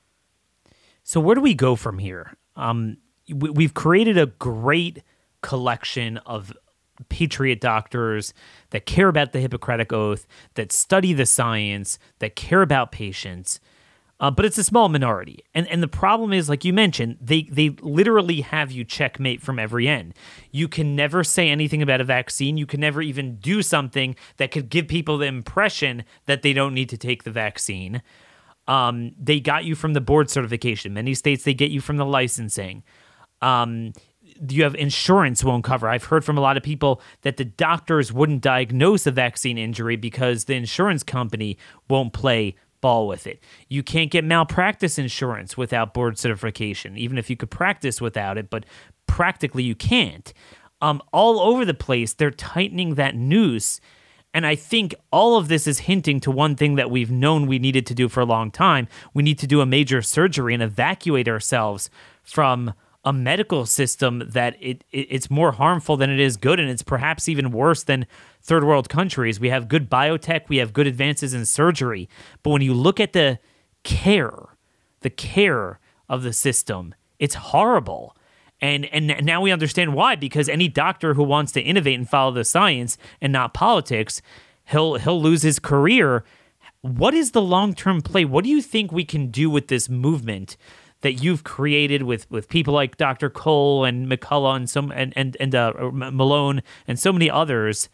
So where do we go from here? Um, we, we've created a great collection of patriot doctors that care about the Hippocratic Oath, that study the science, that care about patients. Uh, but it's a small minority. And and the problem is, like you mentioned, they, they literally have you checkmate from every end. You can never say anything about a vaccine. You can never even do something that could give people the impression that they don't need to take the vaccine. Um, they got you from the board certification. Many states, they get you from the licensing. Um, you have insurance won't cover. I've heard from a lot of people that the doctors wouldn't diagnose a vaccine injury because the insurance company won't play ball with it. You can't get malpractice insurance without board certification, even if you could practice without it, but practically you can't. Um, all over the place, they're tightening that noose. And I think all of this is hinting to one thing that we've known we needed to do for a long time. We need to do a major surgery and evacuate ourselves from a medical system that it, it it's more harmful than it is good, and it's perhaps even worse than third world countries. We have good biotech, we have good advances in surgery, but when you look at the care, the care of the system, it's horrible. And and now we understand why, because any doctor who wants to innovate and follow the science and not politics, he'll he'll lose his career. What is the long-term play? What do you think we can do with this movement that you've created with, with people like Doctor Cole and McCullough and some and and, and uh, Malone and so many others?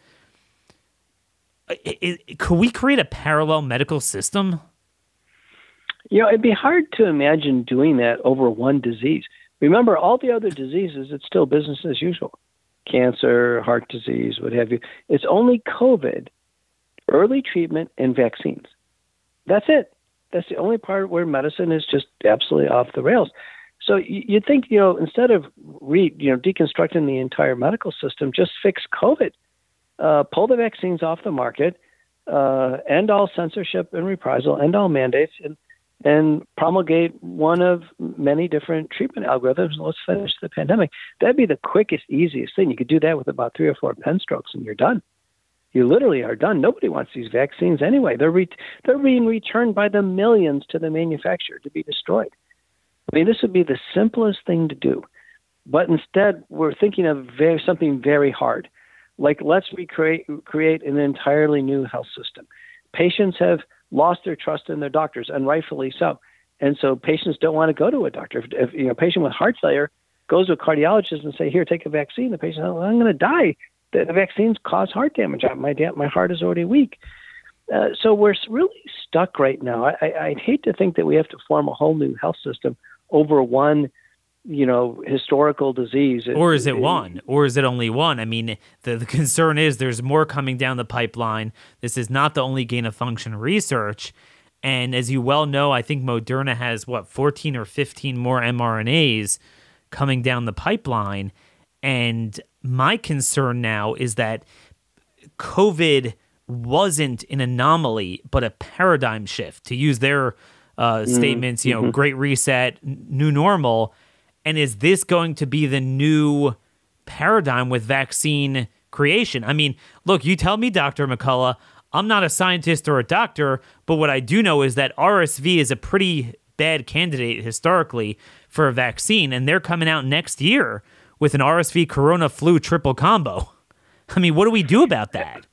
It, it, could we create a parallel medical system? You know, it'd be hard to imagine doing that over one disease. Remember, all the other diseases, it's still business as usual. Cancer, heart disease, what have you. It's only COVID, early treatment, and vaccines. That's it. That's the only part where medicine is just absolutely off the rails. So you'd think, you know, instead of re, you know, deconstructing the entire medical system, just fix COVID. Uh, pull the vaccines off the market, uh, end all censorship and reprisal, end all mandates, and and promulgate one of many different treatment algorithms. Let's finish the pandemic. That'd be the quickest, easiest thing. You could do that with about three or four pen strokes, and you're done. You literally are done. Nobody wants these vaccines anyway. They're re- they're being returned by the millions to the manufacturer to be destroyed. I mean, this would be the simplest thing to do. But instead, we're thinking of very, something very hard. Like, let's recreate create an entirely new health system. Patients have lost their trust in their doctors, and rightfully so. And so patients don't want to go to a doctor. If, if you know, a patient with heart failure goes to a cardiologist and say, here, take a vaccine, the patient says, well, I'm going to die. The, the vaccines cause heart damage. My, my heart is already weak. Uh, so we're really stuck right now. I, I, I'd hate to think that we have to form a whole new health system over one you know, historical disease. Or is it one? Or is it only one? I mean, the, the concern is there's more coming down the pipeline. This is not the only gain-of-function research. And as you well know, I think Moderna has, what, fourteen or fifteen more mRNAs coming down the pipeline. And my concern now is that COVID wasn't an anomaly, but a paradigm shift, to use their uh, mm-hmm. statements, you know, mm-hmm. great reset, new normal. And is this going to be the new paradigm with vaccine creation? I mean, look, you tell me, Doctor McCullough, I'm not a scientist or a doctor, but what I do know is that R S V is a pretty bad candidate historically for a vaccine, and they're coming out next year with an R S V corona flu triple combo. I mean, what do we do about that?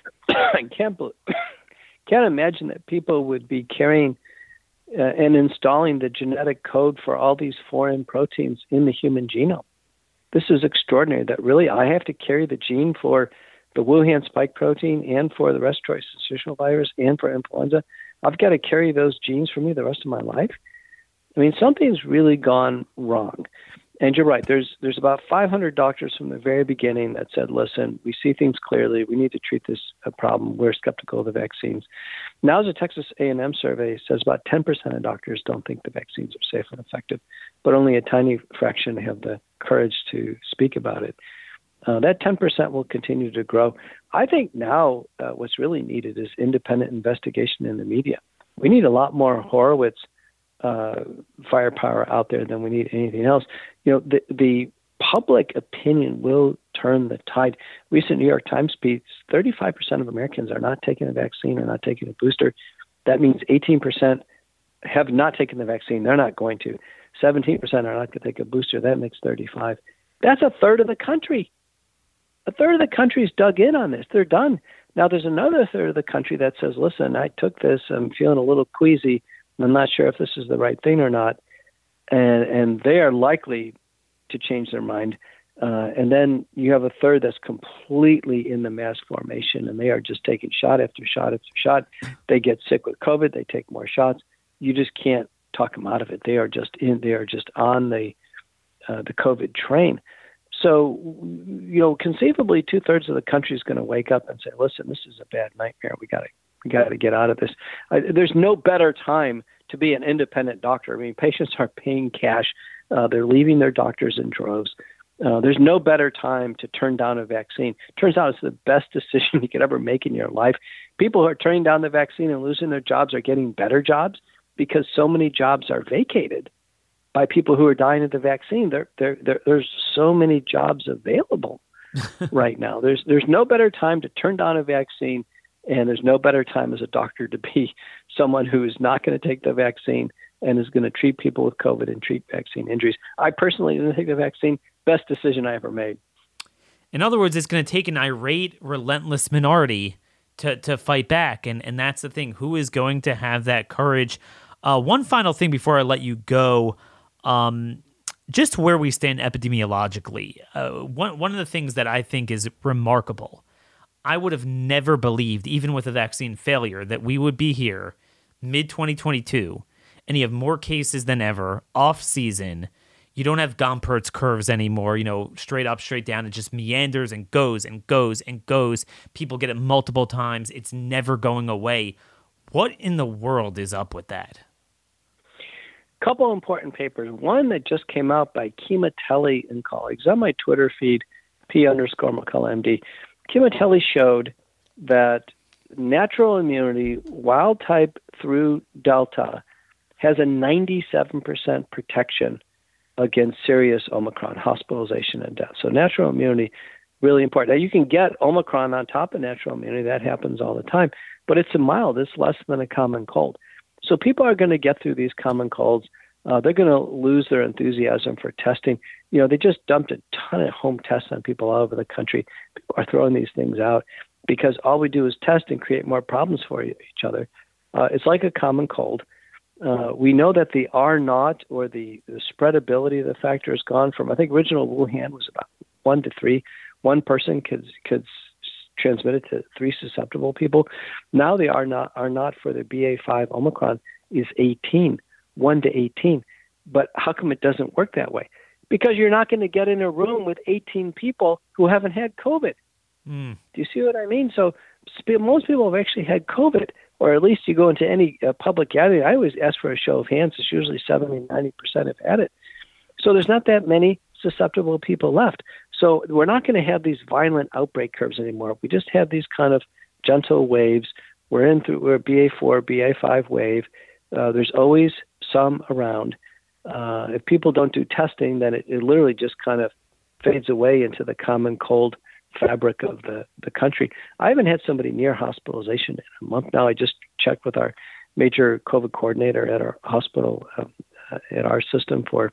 I can't believe, can't imagine that people would be carrying Uh, and installing the genetic code for all these foreign proteins in the human genome. This is extraordinary that really I have to carry the gene for the Wuhan spike protein and for the respiratory syncytial virus and for influenza. I've got to carry those genes for me the rest of my life. I mean, something's really gone wrong. And you're right. There's there's about five hundred doctors from the very beginning that said, listen, we see things clearly. We need to treat this a problem. We're skeptical of the vaccines. Now, as a Texas A and M survey says, about ten percent of doctors don't think the vaccines are safe and effective, but only a tiny fraction have the courage to speak about it. Uh, that ten percent will continue to grow. I think now uh, what's really needed is independent investigation in the media. We need a lot more Horowitz uh, firepower out there than we need anything else. You know, the, the public opinion will turn the tide. Recent New York Times piece, thirty-five percent of Americans are not taking a vaccine or not taking a booster. That means eighteen percent have not taken the vaccine. They're not going to. seventeen percent are not going to take a booster. That makes thirty-five. That's a third of the country. A third of the country's dug in on this. They're done. Now, there's another third of the country that says, listen, I took this. I'm feeling a little queasy. I'm not sure if this is the right thing or not. And, and they are likely to change their mind. Uh, and then you have a third that's completely in the mass formation, and they are just taking shot after shot after shot. They get sick with COVID. They take more shots. You just can't talk them out of it. They are just in. They are just on the uh, the COVID train. So, you know, conceivably, two thirds of the country is going to wake up and say, "Listen, this is a bad nightmare. We got to we got to get out of this." Uh, there's no better time to be an independent doctor. I mean, patients are paying cash. Uh, they're leaving their doctors in droves. Uh, there's no better time to turn down a vaccine. Turns out it's the best decision you could ever make in your life. People who are turning down the vaccine and losing their jobs are getting better jobs because so many jobs are vacated by people who are dying of the vaccine. There, there, there, there's so many jobs available right now. There's, there's no better time to turn down a vaccine, and there's no better time as a doctor to be someone who is not going to take the vaccine and is going to treat people with COVID and treat vaccine injuries. I personally didn't take the vaccine. Best decision I ever made. In other words, it's going to take an irate, relentless minority to, to fight back. And, and that's the thing. Who is going to have that courage? Uh, one final thing before I let you go, um, just where we stand epidemiologically. Uh, one, one of the things that I think is remarkable, I would have never believed, even with a vaccine failure, that we would be here mid twenty twenty-two and you have more cases than ever, off season. You don't have Gompertz curves anymore, you know, straight up, straight down. It just meanders and goes and goes and goes. People get it multiple times. It's never going away. What in the world is up with that? Couple important papers. One that just came out by Chematelli and colleagues on my Twitter feed, P underscore McCullough M D. Chematelli showed that natural immunity, wild type through Delta, has a ninety-seven percent protection against serious Omicron hospitalization and death. So natural immunity, really important. Now, you can get Omicron on top of natural immunity. That happens all the time. But it's a mild. It's less than a common cold. So people are going to get through these common colds. Uh, they're going to lose their enthusiasm for testing. You know, they just dumped a ton of home tests on people all over the country. People are throwing these things out because all we do is test and create more problems for each other. Uh, it's like a common cold. Uh, we know that the R naught or the, the spreadability of the factor has gone from, I think original Wuhan was about one to three. One person could could transmit it to three susceptible people. Now the R naught, R naught for the B A five Omicron is eighteen, one to eighteen. But how come it doesn't work that way? Because you're not going to get in a room with eighteen people who haven't had COVID. Mm. Do you see what I mean? So most people have actually had COVID, or at least you go into any uh, public gathering. I always ask for a show of hands. It's usually seventy, ninety percent have had it. So there's not that many susceptible people left. So we're not going to have these violent outbreak curves anymore. We just have these kind of gentle waves. We're in through we're B A four, B A five wave. Uh, there's always some around. Uh, if people don't do testing, then it, it literally just kind of fades away into the common cold fabric of the, the country. I haven't had somebody near hospitalization in a month now. I just checked with our major COVID coordinator at our hospital, uh, at our system for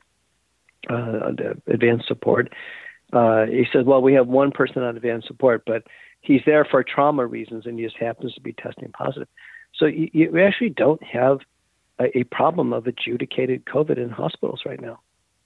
uh, advanced support. Uh, he said, well, we have one person on advanced support, but he's there for trauma reasons and he just happens to be testing positive. So you, you actually don't have a, a problem of adjudicated COVID in hospitals right now.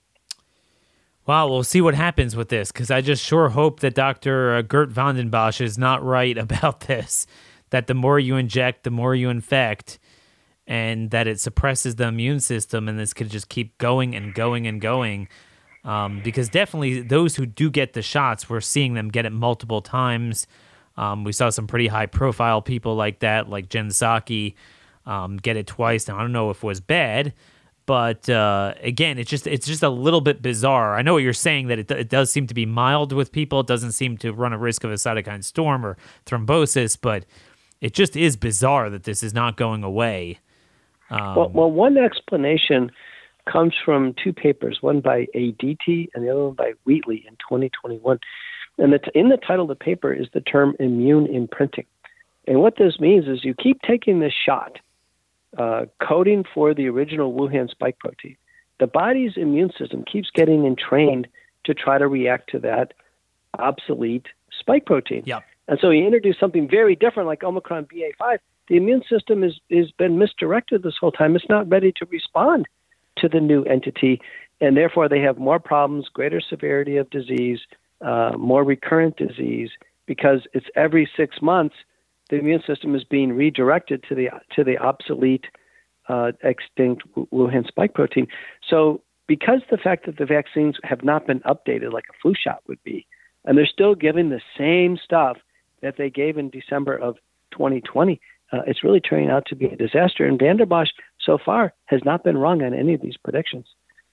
Wow, we'll see what happens with this, because I just sure hope that Doctor Geert Vanden Bossche is not right about this, that the more you inject, the more you infect, and that it suppresses the immune system, and this could just keep going and going and going. Um, because definitely those who do get the shots, we're seeing them get it multiple times. Um, we saw some pretty high-profile people like that, like Jen Psaki, um, get it twice. Now, I don't know if it was bad, but uh, again, it's just it's just a little bit bizarre. I know what you're saying, that it, it does seem to be mild with people. It doesn't seem to run a risk of a cytokine storm or thrombosis, but it just is bizarre that this is not going away. Um, well, well, one explanation comes from two papers, one by A D T and the other one by Wheatley in twenty twenty-one. And the, in the title of the paper is the term immune imprinting. And what this means is you keep taking this shot, Uh, coding for the original Wuhan spike protein. The body's immune system keeps getting entrained to try to react to that obsolete spike protein. Yep. And so you introduce something very different like Omicron B A five, the immune system is is been misdirected this whole time. It's not ready to respond to the new entity, and therefore they have more problems, greater severity of disease, uh, more recurrent disease, because it's every six months the immune system is being redirected to the to the obsolete, uh, extinct Wuhan spike protein. So because the fact that the vaccines have not been updated like a flu shot would be, and they're still giving the same stuff that they gave in December of twenty twenty, uh, it's really turning out to be a disaster. And Vanden Bossche so far has not been wrong on any of these predictions.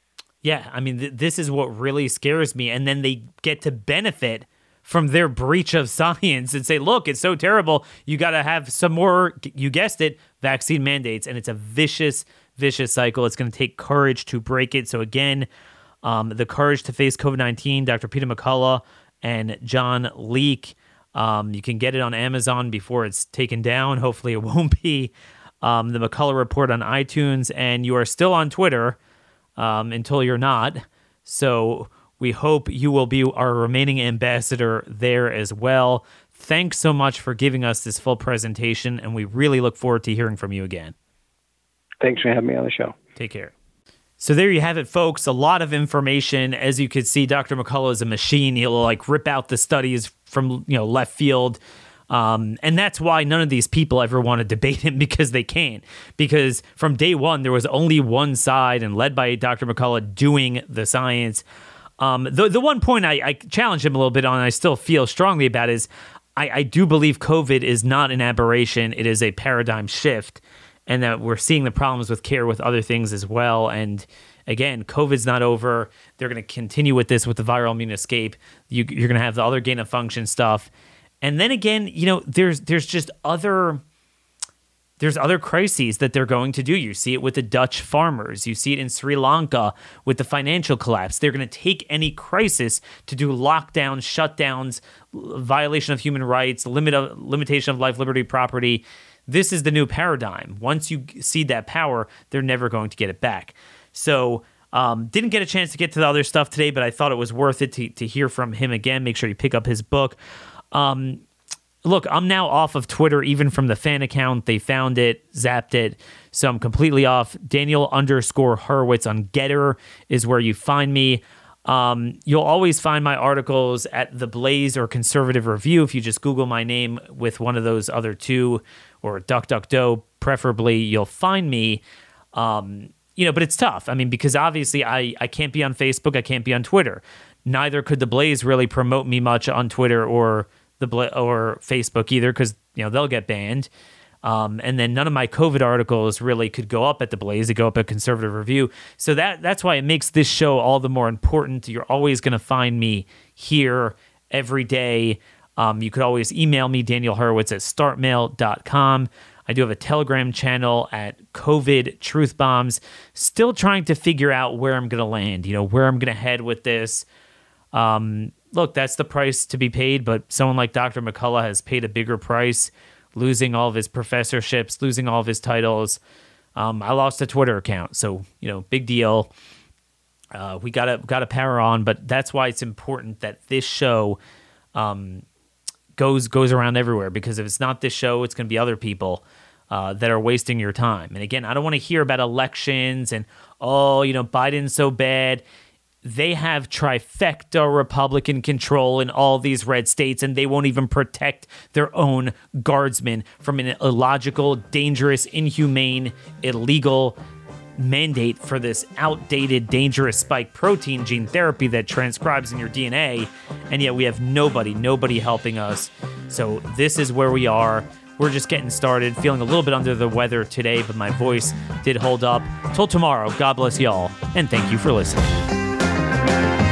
Yeah, I mean, th- this is what really scares me. And then they get to benefit from their breach of science and say, look, it's so terrible. You got to have some more, you guessed it, vaccine mandates. And it's a vicious, vicious cycle. It's going to take courage to break it. So again, um, The Courage to Face COVID nineteen, Doctor Peter McCullough and John Leake. Um, you can get it on Amazon before it's taken down. Hopefully it won't be. Um, the McCullough Report on iTunes. And you are still on Twitter um, until you're not. So we hope you will be our remaining ambassador there as well. Thanks so much for giving us this full presentation, and we really look forward to hearing from you again. Thanks for having me on the show. Take care. So there you have it, folks. A lot of information. As you can see, Doctor McCullough is a machine. He'll like rip out the studies from, you know, left field. Um, and that's why none of these people ever want to debate him, because they can't. Because from day one, there was only one side, and led by Doctor McCullough doing the science. Um, the the one point I, I challenged him a little bit on, and I still feel strongly about, is I, I do believe COVID is not an aberration. It is a paradigm shift, and that we're seeing the problems with care with other things as well. And again, COVID's not over. They're going to continue with this with the viral immune escape. You, you're going to have the other gain of function stuff. And then again, you know, there's there's just other... There's other crises that they're going to do. You see it with the Dutch farmers. You see it in Sri Lanka with the financial collapse. They're going to take any crisis to do lockdowns, shutdowns, violation of human rights, limit of, limitation of life, liberty, property. This is the new paradigm. Once you cede that power, they're never going to get it back. So um, didn't get a chance to get to the other stuff today, but I thought it was worth it to, to hear from him again. Make sure you pick up his book. Um Look, I'm now off of Twitter, even from the fan account. They found it, zapped it, so I'm completely off. Daniel underscore Horowitz on Getter is where you find me. Um, you'll always find my articles at The Blaze or Conservative Review if you just Google my name with one of those other two, or DuckDuckDo, preferably. You'll find me. Um, you know, but it's tough. I mean, because obviously I, I can't be on Facebook, I can't be on Twitter. Neither could The Blaze really promote me much on Twitter or the Bla- or Facebook either, because you know they'll get banned. Um, and then none of my COVID articles really could go up at The Blaze. They go up at Conservative Review. So that that's why it makes this show all the more important. You're always going to find me here every day. Um, you could always email me, Daniel Horowitz at startmail dot com. I do have a Telegram channel at COVID Truth Bombs. Still trying to figure out where I'm going to land, you know, where I'm going to head with this. Um, look, that's the price to be paid, but someone like Doctor McCullough has paid a bigger price, losing all of his professorships, losing all of his titles. Um, I lost a Twitter account, so, you know, big deal. Uh, we gotta gotta power on, but that's why it's important that this show um, goes goes around everywhere, because if it's not this show, it's going to be other people uh, that are wasting your time. And again, I don't want to hear about elections and, oh, you know, Biden's so bad. They have trifecta Republican control in all these red states, and they won't even protect their own guardsmen from an illogical, dangerous, inhumane, illegal mandate for this outdated, dangerous spike protein gene therapy that transcribes in your D N A. And yet we have nobody, nobody helping us. So this is where we are. We're just getting started, feeling a little bit under the weather today, but my voice did hold up. Till tomorrow, God bless y'all, and thank you for listening.